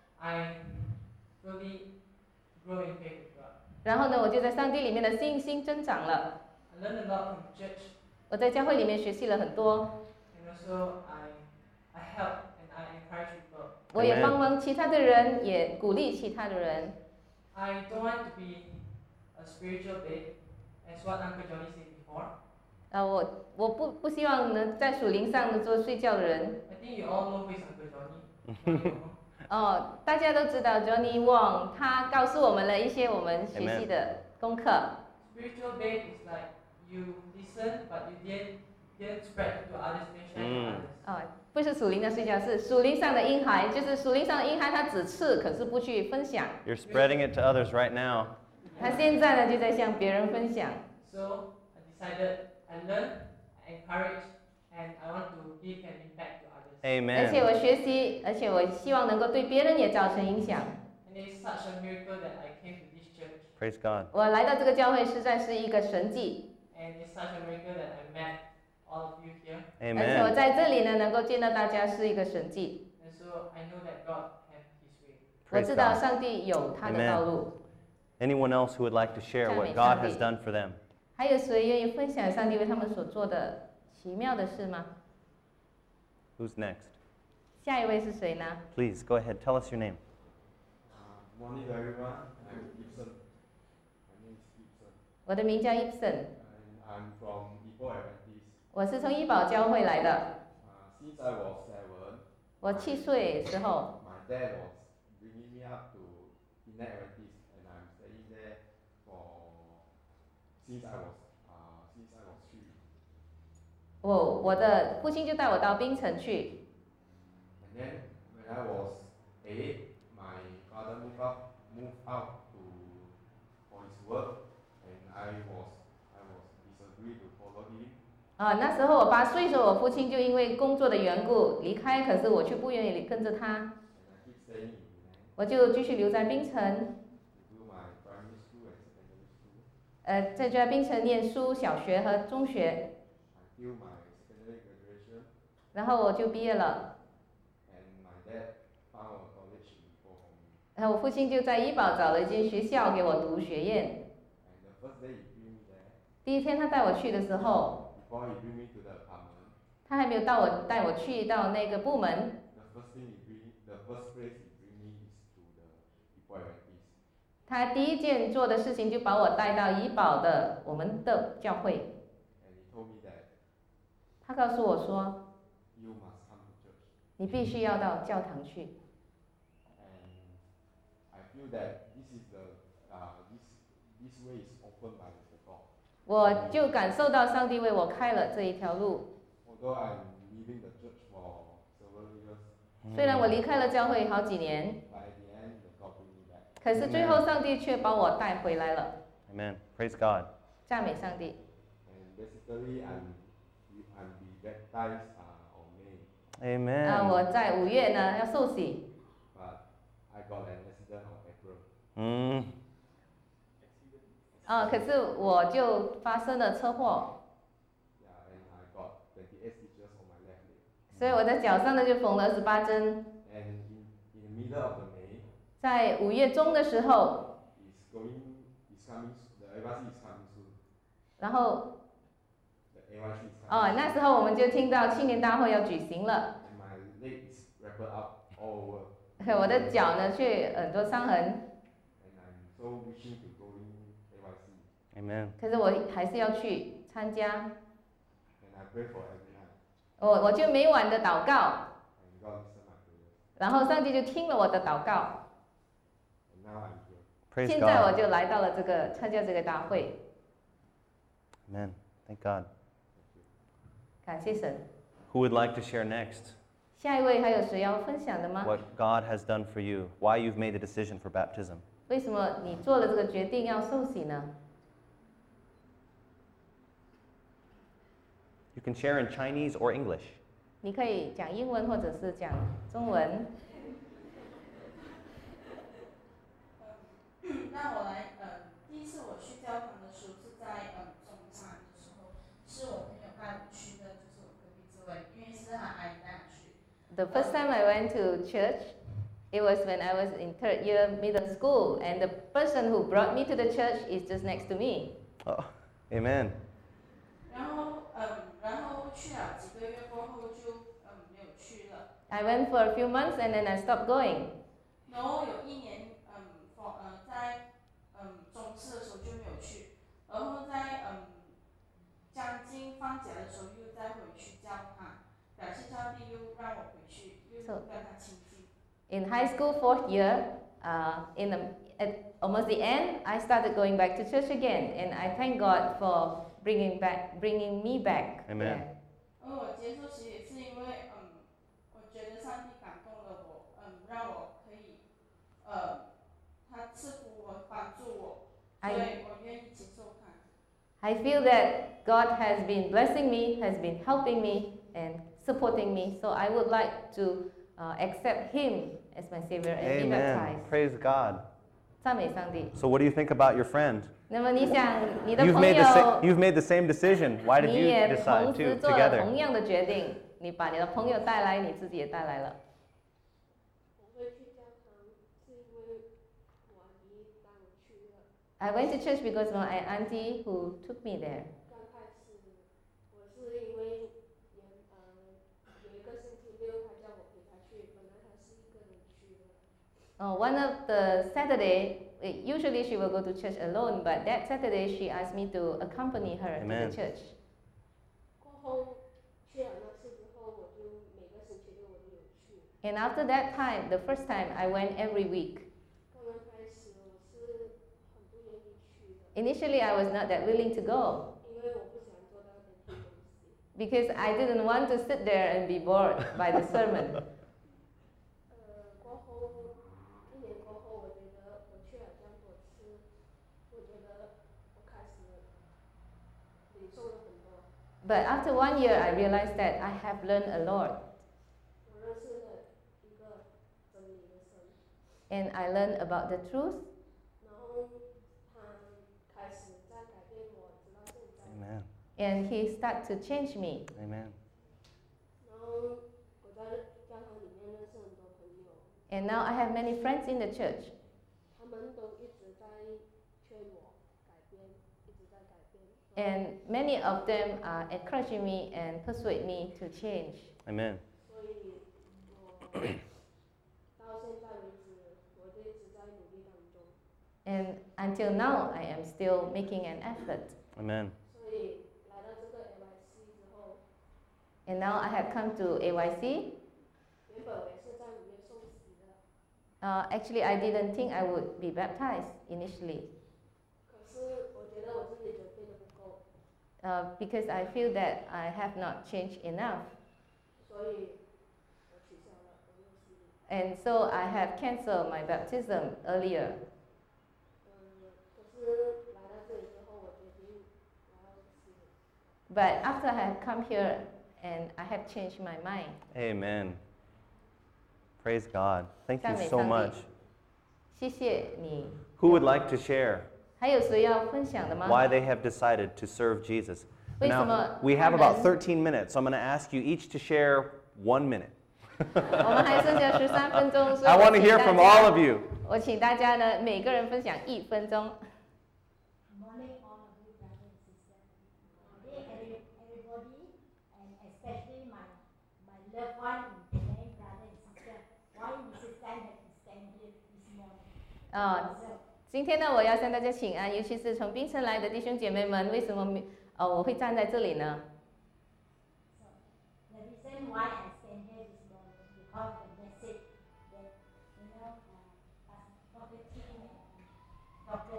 I slowly grow in faith with God. 然后呢，我就在上帝里面的信心增长了。 I learned a lot from church, 我在教会里面学习了很多， and also I I help and I encourage people. 我也帮忙其他的人，也鼓励其他的人。 I don't want to be a spiritual babe, as what Uncle Johnny said before. 呃，我我不不希望能在属灵上做睡觉的人。 I think you all know who is Uncle Johnny. Johnny Wong. 哦，大家都知道 Johnny Wong，他告诉我们了一些我们学习的功课。 Spiritual babe is like you listen, but you didn't didn't spread to others, didn't share to Mm. others. 哦，不是属灵的睡觉，是属灵上的婴孩，就是属灵上的婴孩，他只吃，可是不去分享。 You're spreading it to others right now. 他现在呢就在向别人分享。 So I decided I learn, I encourage, and I want to give an impact to others. 而且 Amen. 我学习，而且我希望能够对别人也造成影响。 And it's such a miracle that I came to this church, Praise God. 我来到这个教会，实在是一个神迹， and it's such a miracle that I met all of you here. 而且我 Amen. 在这里呢能够见到大家是一个神迹。 And so I know that God has His way. 我 Praise 知道 God. 上帝有他的道路。 Anyone else who would like to share what God has done for them? 还有谁愿意分享上帝为他们所做的奇妙的事吗？ Who's next? 下一位是谁呢？ Please go ahead. Tell us your name. Uh, morning everyone, I'm Gibson. My name is Gibson. 我的名叫 Ibsen， And I'm from Ipoh Adventist. 我是从医保教会来的。 Uh, since I was seven, 我七岁时候， my dad was bringing me up to Ipoh Adventist, and I'm staying there for since I was uh, since I was three. 我我的父亲就带我到槟城去。 And then when I was eight, my father moved up moved out to for his work, and I was I was disagree to follow him. 啊，那时候我八岁的时候，我父亲就因为工作的缘故离开，可是我却不愿意跟着他， And I keep staying in Penang 我就继续留在槟城， to do my primary school and secondary school 呃，在在槟城念书，小学和中学， until my secondary graduation. 然后我就毕业了。 And my dad found a college in Ipoh for me. 然后我父亲就在医保找了一间学校给我读学院。 And the first day he bring me there, 第一天他带我去的时候， before he bring me to the apartment, 他还没有到我带我去到那个部门， the first thing he bring, the first place he bring me is to the Ipoh Adventist. 他第一件做的事情就把我带到医保的我们的教会。 And he told me that 他告诉我说， you must come to church. 你必须要到教堂去。 And I feel that this is the uh, this this way is opened by the God. 我就感受到上帝为我开了这一条路。 Although I'm leaving the church for several years, 虽然我离开了教会好几年， but at the end the God bring me back. 可是最后上帝却把我带回来了。 Amen. Praise God. 赞美上帝！ And basically I'm be, and be baptized uh, on May, 呃， Amen. 我在五月呢要受洗， but I got an accident on April. Mm. 啊、可是我就发生了车祸， Yeah, and I got twenty-eight stitches on my left leg. 所以我的脚上呢就缝了二十八针。 And in, in the middle of the May, 在五月中的时候， it's going, it's coming, the A Y C is coming soon. 然后 The A Y C is coming 哦， soon. 那时候我们就听到青年大会要举行了， And my leg is wrapped up all over. 我的脚呢却很多伤痕， And I'm so wishing to go in A Y C. Amen. 可是我还是要去参加， And I pray for every night. 我我就每晚的祷告， And God listened my prayers. 然后上帝就听了我的祷告， And now I'm here. Praise 现在我 God. 就来到了这个参加这个大会， Amen. Thank God. 感谢神。 Who would like to share next 下一位还有谁要分享的吗？ what God has done for you? Why you've made the decision for baptism? 为什么你做了这个决定要受洗呢？ You can share in Chinese or English. 你可以讲英文或者是讲中文。 那我来，呃，第一次我去教堂的时候是在呃中餐的时候，是我朋友带我去的，就是我隔壁这位，因为是他阿姨带我去。 The first time I went to church, it was when I was in third year middle school, and the person who brought me to the church is just next to me. Oh, amen. 然后，嗯，然后去了几个月过后就，嗯，没有去了。 I went for a few months and then I stopped going. 然后有一年，嗯，放，呃，在，嗯，中四的时候就没有去，然后在，嗯，将近放假的时候又再回去教堂，感谢上帝又让我回去，又跟他亲近。 In high school, fourth year, uh, in the, at almost the end, I started going back to church again, and I thank God for bringing back, bringing me back. Amen. there. 而我接受其实也是因为，嗯，我觉得上帝感动了我，嗯，让我可以，呃，他赐福我，帮助我，所 I 以我愿意接受他。 I feel that God has been blessing me, has been helping me, and supporting me. So I would like to uh, accept Him as my Savior and be Amen. baptized. Praise God. 赞美上帝。 So what do you think about your friend? 那么你想，你的 You've 朋 made the sa- 友， you've made the same decision. Why did 你 you 也 decide 同时 to 做了 together? 同样的决定，你把你的朋友带来，你自己也带来了。 我会去教堂，是因为我阿姨带我去的。 I went to church because of my auntie who took me there. 刚开始我是因为有呃有一个星期六，他叫我陪他去，本来他是一个人去的。 Uh, one of the Saturday, uh, usually she will go to church alone, but that Saturday she asked me to accompany her Amen. to the church. 过后去了那次之后，我就每个星期六我都有去。 And after that time, the first time, I went every week. 刚刚开始我是很不愿意去的， Initially, I was not that willing to go 因为我不想坐在那边听东西。 because I didn't want to sit there and be bored by the sermon. 呃，过后一年过后，我觉得我去了这样多次，我觉得我开始领受了很多。 But after one year, I realized that I have learned a lot. 我认识了一个真理的神， And I learned about the truth. 然后他开始在改变我，直到现在。 Amen. And he started to change me. Amen. 然后我在教堂里面认识很多朋友， And now I have many friends in the church. 他们都一直在劝我改变，一直在改变。 And many of them are encouraging me and persuade me to change. Amen. 所以我到现在为止，我都一直在努力当中。 And until now, I am still making an effort. Amen. 所以来到这个 A Y C 之后， And now I have come to A Y C. 原本我也是在里面受洗的， Uh, actually, I didn't think I would be baptized initially 可是我觉得我自己准备的不够， uh, because I feel that I have not changed enough. 所以我取消了，我入洗。 And so I have canceled my baptism earlier. 嗯，可是来到这里之后，我决定我要洗。 But after I have come here and I have changed my mind. Amen. Praise God. Thank you 赞美 so 上帝。 much. 谢谢你。 Who would like to share 还有谁要分享的吗？ why they have decided to serve Jesus? 为什 Now, 么 we have 他 about 们 thirteen minutes, so I'm going to ask you each to share one minute. 我们还剩下十三分钟，所以 I 我 want to 请 hear 大 from 家 all of you. 我请大家呢，每个人分享一分钟。 Morning, all of you, brothers and sisters. Today, every- everybody, and especially my my loved one in Penang, brother and sister, why Missus Tan had to stand here this morning? 啊、 So, 今天呢，我要向大家请安，尤其是从槟城来的弟兄姐妹们，为什么呃我会站在这里呢？ so the reason why I stand here this morning because the message that you know, uh, uh, Doctor Tim and Doctor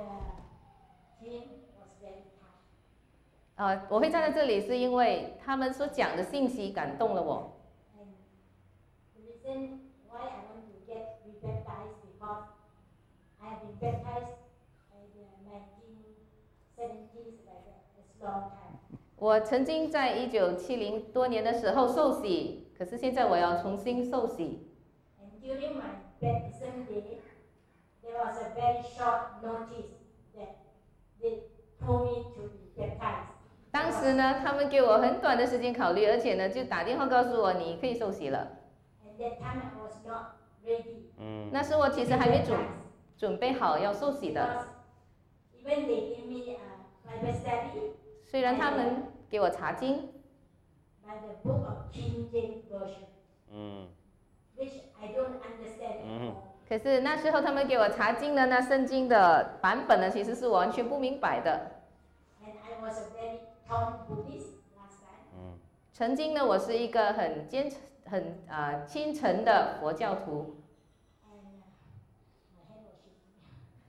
Tim was very touched. 呃，我会站在这里是因为他们所讲的信息感动了我。 And the reason why I want to get rebaptized because I have been baptized in the nineteen seventies, like that. It's long time. 我曾经在一九七零多年的时候受洗，可是现在我要重新受洗。 And during my baptism day, there was a very short notice that they told me to be baptized. 当时呢，他们给我很短的时间考虑，而且呢，就打电话告诉我你可以受洗了。 And that time I was not ready. 嗯那时我其实还没准准备好要受洗的， Because even they gave me a Bible study 虽然他们给我查经， by the book of King James Version, 嗯 which I don't understand at Mhm. all. 可是那时候他们给我查经的那圣经的版本呢，其实是我完全不明白的。 And I was a very town Buddhist last time. 嗯曾经呢，我是一个很虔诚、很啊、呃虔诚的佛教徒， And uh, my hand was shaking.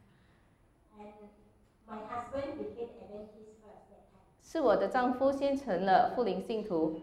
And my husband became Adventist first that time. 是我的丈夫先成了富灵信徒。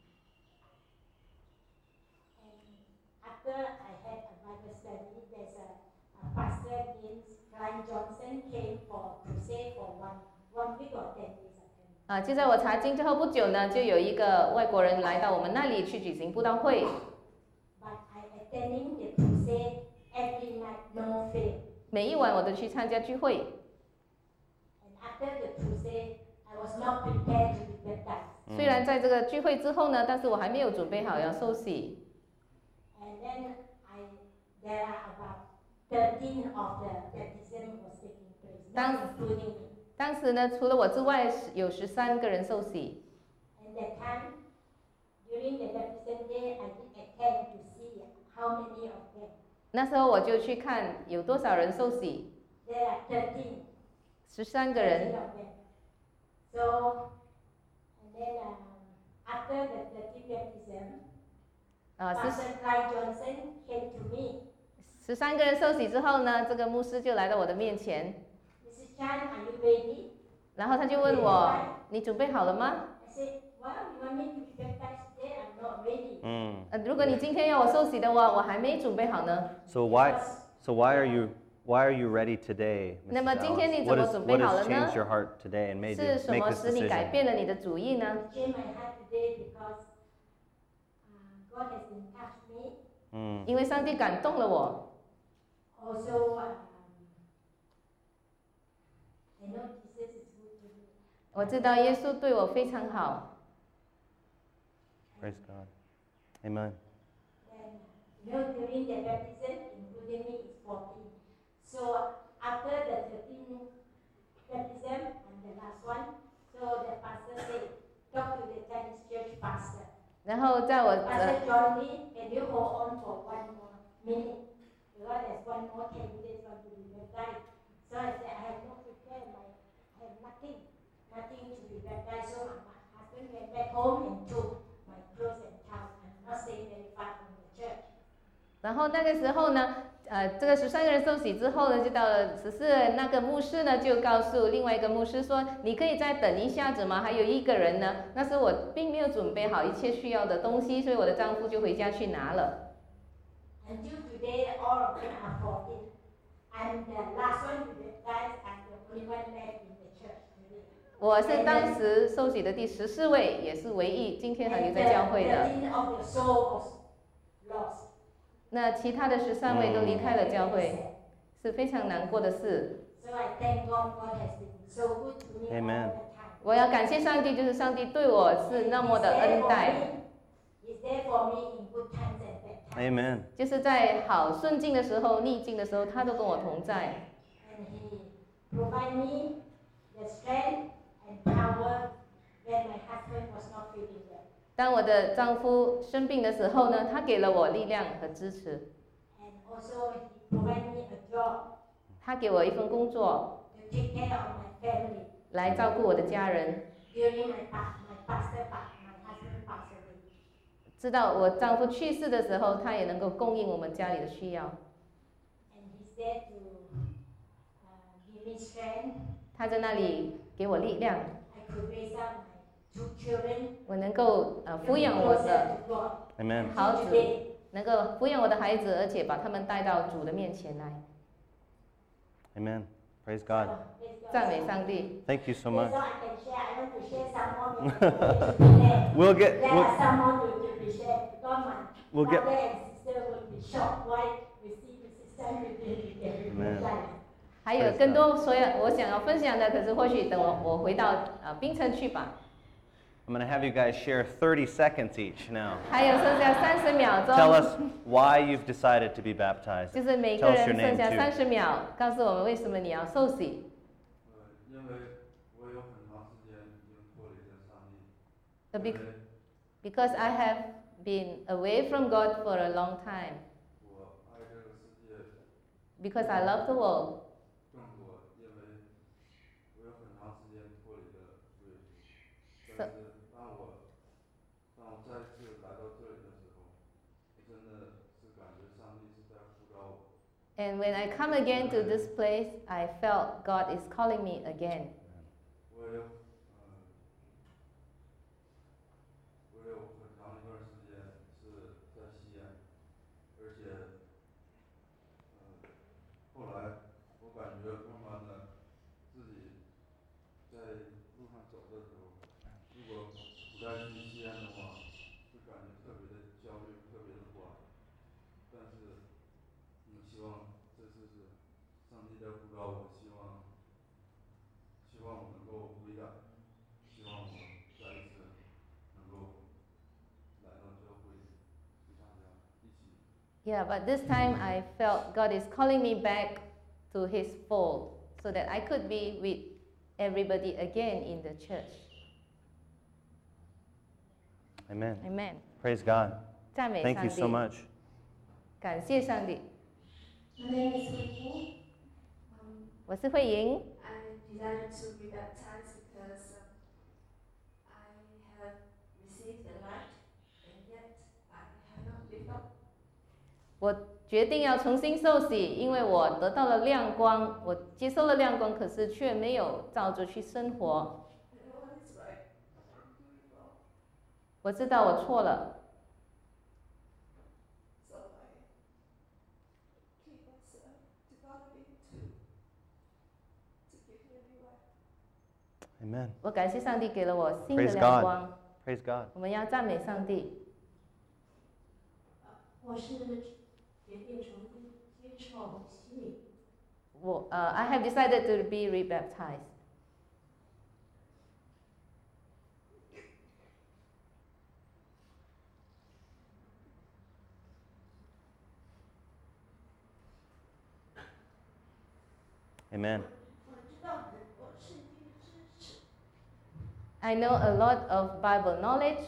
And after I had a Bible study, there's a, a pastor named Klein Johnson came for crusade for one one week or ten days. I think. 啊，就在我查经之后不久呢，就有一个外国人来到我们那里去举行布道会。 But I attending the crusade every night, no fail. 每一晚我都去参加聚会。 And after the crusade, I was not prepared to be baptized. 虽然在这个聚会之后呢，但是我还没有准备好要受洗。 And then I, there are about thirteen of the baptism was taking place, not Thanks. including me. 当时呢，除了我之外，有十三个人受洗。 And that time, during the baptism day, I did attend to see how many of them. 那时候我就去看有多少人受洗， There are thirteen. 十三个 thirteen 人。 of them. So, and then um, after the thirteen baptism, 啊，十 Pastor Clyde Johnson came to me. 十三个人受洗之后呢，这个牧师就来到我的面前， Missus Chan, are you ready? 然后他就问我：“你准备好了吗 I said, well, you want me to be baptized today? I'm not ready. 嗯？” 呃，如果你今天要我受洗的话，我还没准备好呢。 So why so why are you why are you ready today? 那么 Missus 今天 Alice? 你怎 What 么 has 准备 what 好 has 了呢？ changed your heart today and made you 是什 make 么 this 使你改 decision? 变了你的主意呢？ It changed my heart today because uh, God has been touched me. 嗯因为上帝感动了我。 Also, um, I know Jesus is good to me. 我知道耶稣对我非常好。 Praise God. Amen. And you know, during the baptism, including me, is fourteen. So after the thirteen baptism and the last one, so the pastor said, talk to the Chinese church pastor. 然后在我呃 Pastor John Lee, can you hold on for one more minute? Because there's one more candidate want to be baptized. So I said, I have no prepared, my, I have nothing, nothing to be baptized. So my husband went back home and took my clothes and towels. I'm not staying very far from the church. 然后那个时候呢，呃，这个十三个人受洗之后呢，就到了十四人，那个牧师呢就告诉另外一个牧师说：“你可以再等一下子吗？还有一个人呢。”那时我并没有准备好一切需要的东西，所以我的丈夫就回家去拿了。 Until today, all of them are fourteen. I'm the last one to be baptized. I'm the only one left in the church today. 我是当时受洗的第十四位，也是唯一今天还留 And 在教会 the, 的。 the leader of the soul was lost. 那其他的十三位都离开了教 Very 会， sad. 是非常难过的事。 So I thank God. God has been so good to me Amen. all the time. 我要感谢上帝，就是上帝对我是那么的恩待， He's there for me in good times and bad times. Amen. 就是在好顺境的时候、逆境的时候，他都跟我同在。 And He provide me the strength and power when my husband was not feeling well. 当我的丈夫生病的时候呢，他给了我力量和支持， And also He provide me a job 他给我一份工作 to take care of my family. 来照顾我的家人。 During my pa- my pastor, pa- my husband passed away. 知道我丈夫去世的时候，他也能够供应我们家里的需要。 And He's there to uh, give me strength. 他在那里给我力量， I could raise up my two children. 我能够呃 to 抚 be 养我 closer 的 to God. Amen. 好 Until 子， today. 能够抚养我的孩子，而且把他们带到主的面前来。 Amen. Praise God. Praise God. 赞美上帝。 Thank you so That's much. all I can share. I want to share some more. Maybe We'll get. there We'll, are some more to, to be shared. Because my We'll get- brother and sister will be shocked why we see the sister with the Amen. life. 还有更多所有我想要分享的，可是或许等我我回到呃槟城去吧。 I'm going to have you guys share thirty seconds each now. 还有剩下三十秒 Tell 钟， us why you've decided to be baptized. 就是每个 Tell us your 人剩 name 下 too. 三十秒，告诉我们为什么你要受洗。 呃，因为我有很长时间已经脱离了上帝， The 因 big- 为 Because I have been away from God for a long time. 我爱这个世界 Because I love the world. 更多，因为我有很长时间脱离了罪。 So- 但是当我当我再次来到这里的时候，我真的是感觉上帝是在呼召我。 And when I come again to this place, I felt God is calling me again. 我有呃，我有很长一段时间是在西安，而且呃，后来我感觉慢慢的自己在路上走的时候，如果不再去西安的话，会感觉特别的焦虑，特别的不安。但是，嗯，希望这次是上帝在呼召我，希望希望我能够回答，希望我再一次能够来到教会，与大家一起。 Yeah, but this time I felt God is calling me back to His fold so that I could be with everybody again in the church. Amen. Amen. Praise God. 赞美 Thank 上 you so 帝， much. 感谢上帝。 My name is Vicky. Um, 我是慧莹， I decided to be baptized because um, I have received the light and yet I have not lived up. 我决定要重新受洗，因为我得到了亮光，我接受了亮光，可是却没有照着去生活。 I know what is right. I'm doing wrong. 我知道我错了， So I came as, uh, to God again to, to give me a new life. Amen. 我感谢上帝给了我新的 Praise 亮 God. 光。 Praise God. 我们要赞美上帝。 我是决定重新接受洗礼。 我呃、I have decided to be rebaptized. Amen. 我知道很多圣经的知识， I know a lot of Bible knowledge,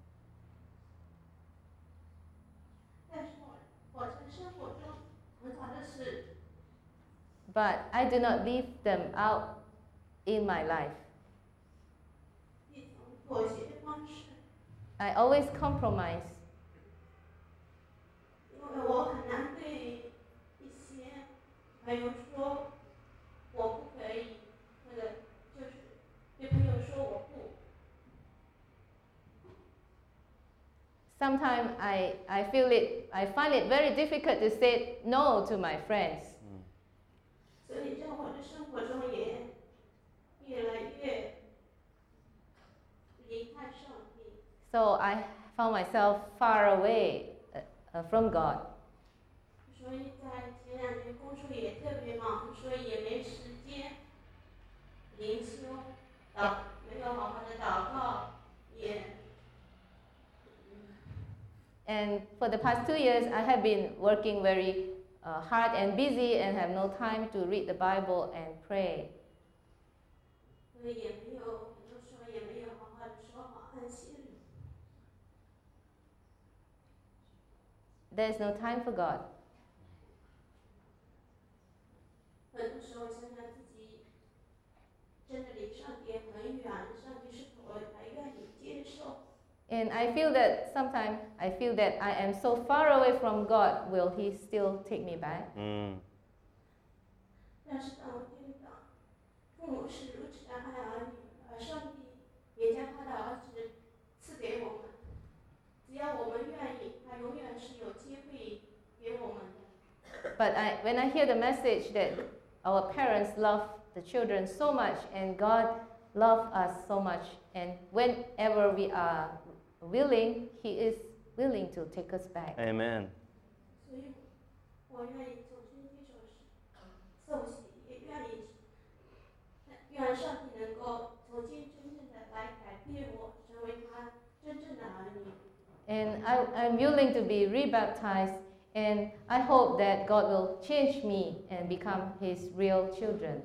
但是我我在生活中很少的是 but I do not live them out in my life. 一种妥协的方式， I always compromise 因为我很难对一些朋友说我不可以，或者就是对朋友说我不。 Sometimes I, I feel it, I find it very difficult to say no to my friends. 所以在我的生活中也越来越 So I found myself far away uh, uh, from God. 所以在前两年工作也特别忙，所以也没时间灵修，祷没有好好的祷告，也 And for the past two years, I have been working very uh, hard and busy and have no time to read the Bible and pray. 所以也没有，有时候也没有好好的说好安息日。 There is no time for God. 很多时候想想自己真的离上帝很远，上帝是否还愿意接受？ And I feel that sometimes I feel that I am so far away from God, will He still take me back? Mm. 但是当我听到父母是如此的爱儿女，而上帝也将他的儿子赐给我们，只要我们愿意，他永远是有机会给我们的。 But I, when I hear the message that our parents love the children so much and God loves us so much, and whenever we are willing, He is willing to take us back. Amen. 所以，我愿意重新接受受洗，也愿意，愿上帝能够重新真正的来改变我，成为他真正的儿女。 And I, I'm willing to be rebaptized, and I hope that God will change me and become His real children.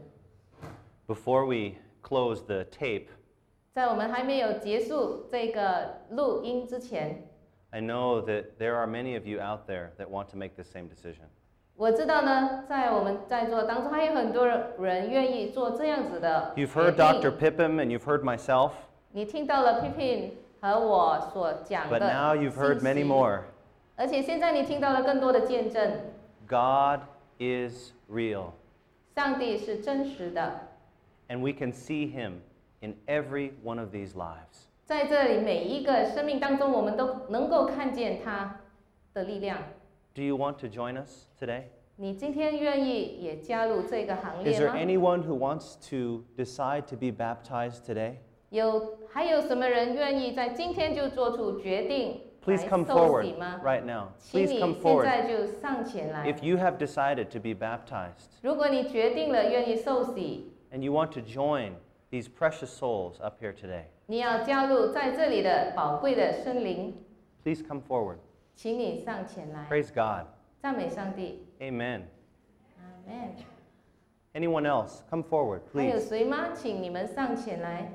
Before we close the tape, 在我们还没有结束这个录音之前， I know that there are many of you out there that want to make the same decision. 我知道呢，在我们在座当中还有很多人愿意做这样子的 You've 决 heard 定。 Doctor Pippin and you've heard myself, 你听到了 Pippin 和我所讲 but 的 now you've heard 信 many 息 more. 而且现在你听到了更多的见证， God is real, 上帝是真实的， and we can see Him in every one of these lives. 在这里每一个生命当中，我们都能够看见他的力量。 Do you want to join us today? 你今天愿意也加入这个行 Is 列 there 吗？ anyone who wants to decide to be baptized today? 有还有什么人愿意在今天就做出决定 Please 来 come 受 forward 洗吗？ right now. 请 Please 你 come 现 forward. 在就上前来 If。you have decided to be baptized 如果你决定了愿意受洗， and you want to join these precious souls up here today, 你要加入在这里的宝贵的生灵， please come forward. 请你上前来， Praise God. 赞美上帝。 Amen. Amen。 Anyone else? Come forward, 还有 please. 谁吗？请你们上前来。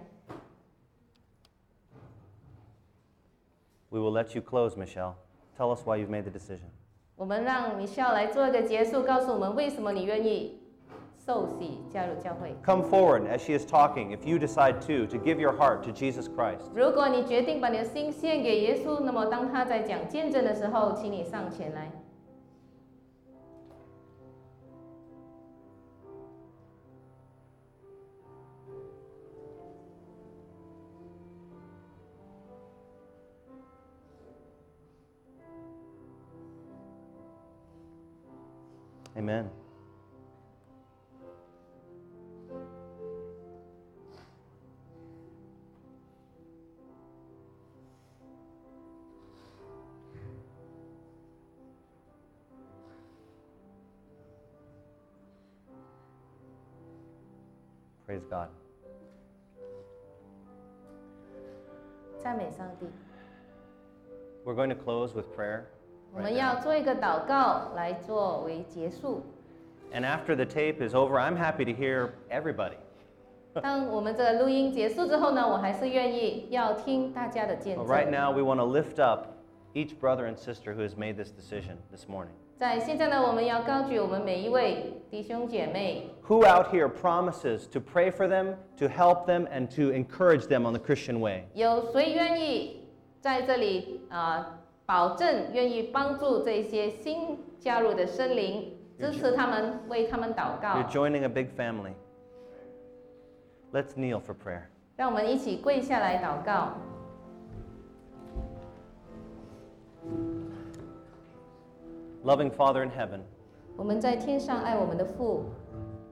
We will let you close, Michelle. Tell us why you've made the decision. 我们让米笑来做一个结束，告诉我们为什么你愿意受洗加入教会。 Come forward as she is talking, if you decide to, to give your heart to Jesus Christ. 如果你决定把你的心献给耶稣，那么当他在讲见证的时候，请你上前来。 Amen. Praise God. 赞美上帝。 We're going to close with prayer. 我 right 们 now. 要做一个祷告来作为结束。 And after the tape is over, I'm happy to hear everybody. 当我们这个录音结束之后呢，我还是愿意要听大家的见 But 证。 right now, we want to lift up each brother and sister who has made this decision this morning. 在现在呢，我们要高举我们每一位弟兄姐妹。 Who out here promises to pray for them, to help them, and to encourage them on the Christian way? 有谁愿意在这里啊、呃保证愿意帮助这些新加入的生灵，支持他们，为他们祷告 You're。joining a big family. Let's kneel for prayer. 让我们一起跪下来祷告。 Loving Father in heaven, 我们在天上爱我们的父，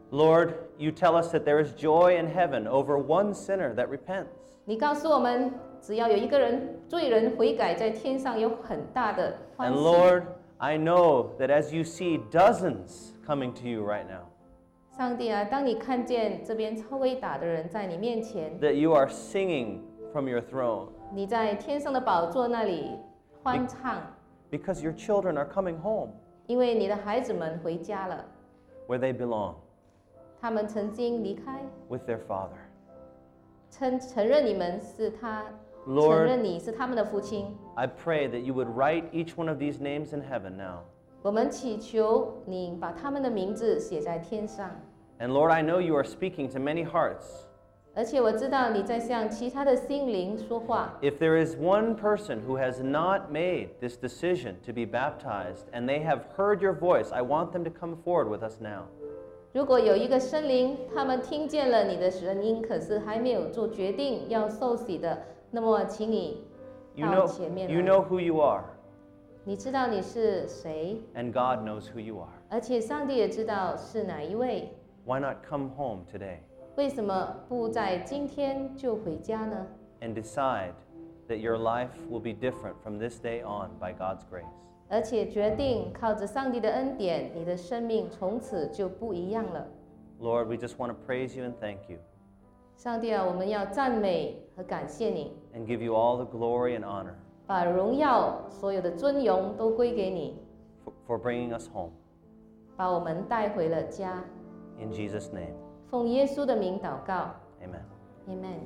Lord, you tell us that there is joy in heaven over one sinner that repents. 你告诉我们， 只要有一个人罪人悔改，在天上有很大的欢 And 喜。 Lord, I know that as you see dozens coming to you right now, 上帝啊，当你看见这边超伟大的人在你面前， that you are singing from your throne 你在天上的宝座那里欢唱， because your children are coming home 因为你的孩子们回家了， where they belong 他们曾经离开， with their Father. 承承认你们是他，承 Lord, 认你是他们的父亲。 I pray that you would write each one of these names in heaven now. 我们祈求你把他们的名字写在天上， And Lord, I know you are speaking to many hearts. 而且我知道你在向其他的心灵说话。 If there is one person who has not made this decision to be baptized and they have heard your voice, I want them to come forward with us now. 如果有一个生灵，他们听见了你的声音，可是还没有做决定要受洗的，那么请你 You 到 know, 前面 you 来。 know who you are, 你知道你是谁， and God knows who you are. 而且上帝也知道是哪一位。 Why not come home today 为什么不在今天就回家呢？ and decide that your life will be different from this day on by God's grace? 而且决定靠着上帝的恩典，你的生命从此就不一样了。 Lord, we just want to praise you and thank you 上帝啊，我们要赞美和感谢你， and give you all the glory and honor 把荣耀、所有的尊荣都归给你， for, for bringing us home. 把我们带回了家。 In Jesus' name, 奉耶稣的名祷告 amen. ，Amen。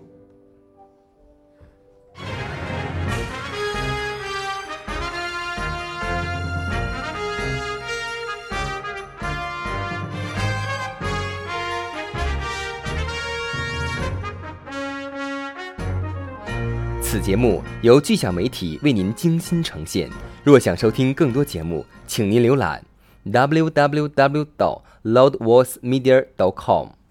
此节目由巨响媒体为您精心呈现。若想收听更多节目，请您浏览 double-u double-u double-u 点 loudvoicemedia 点 com。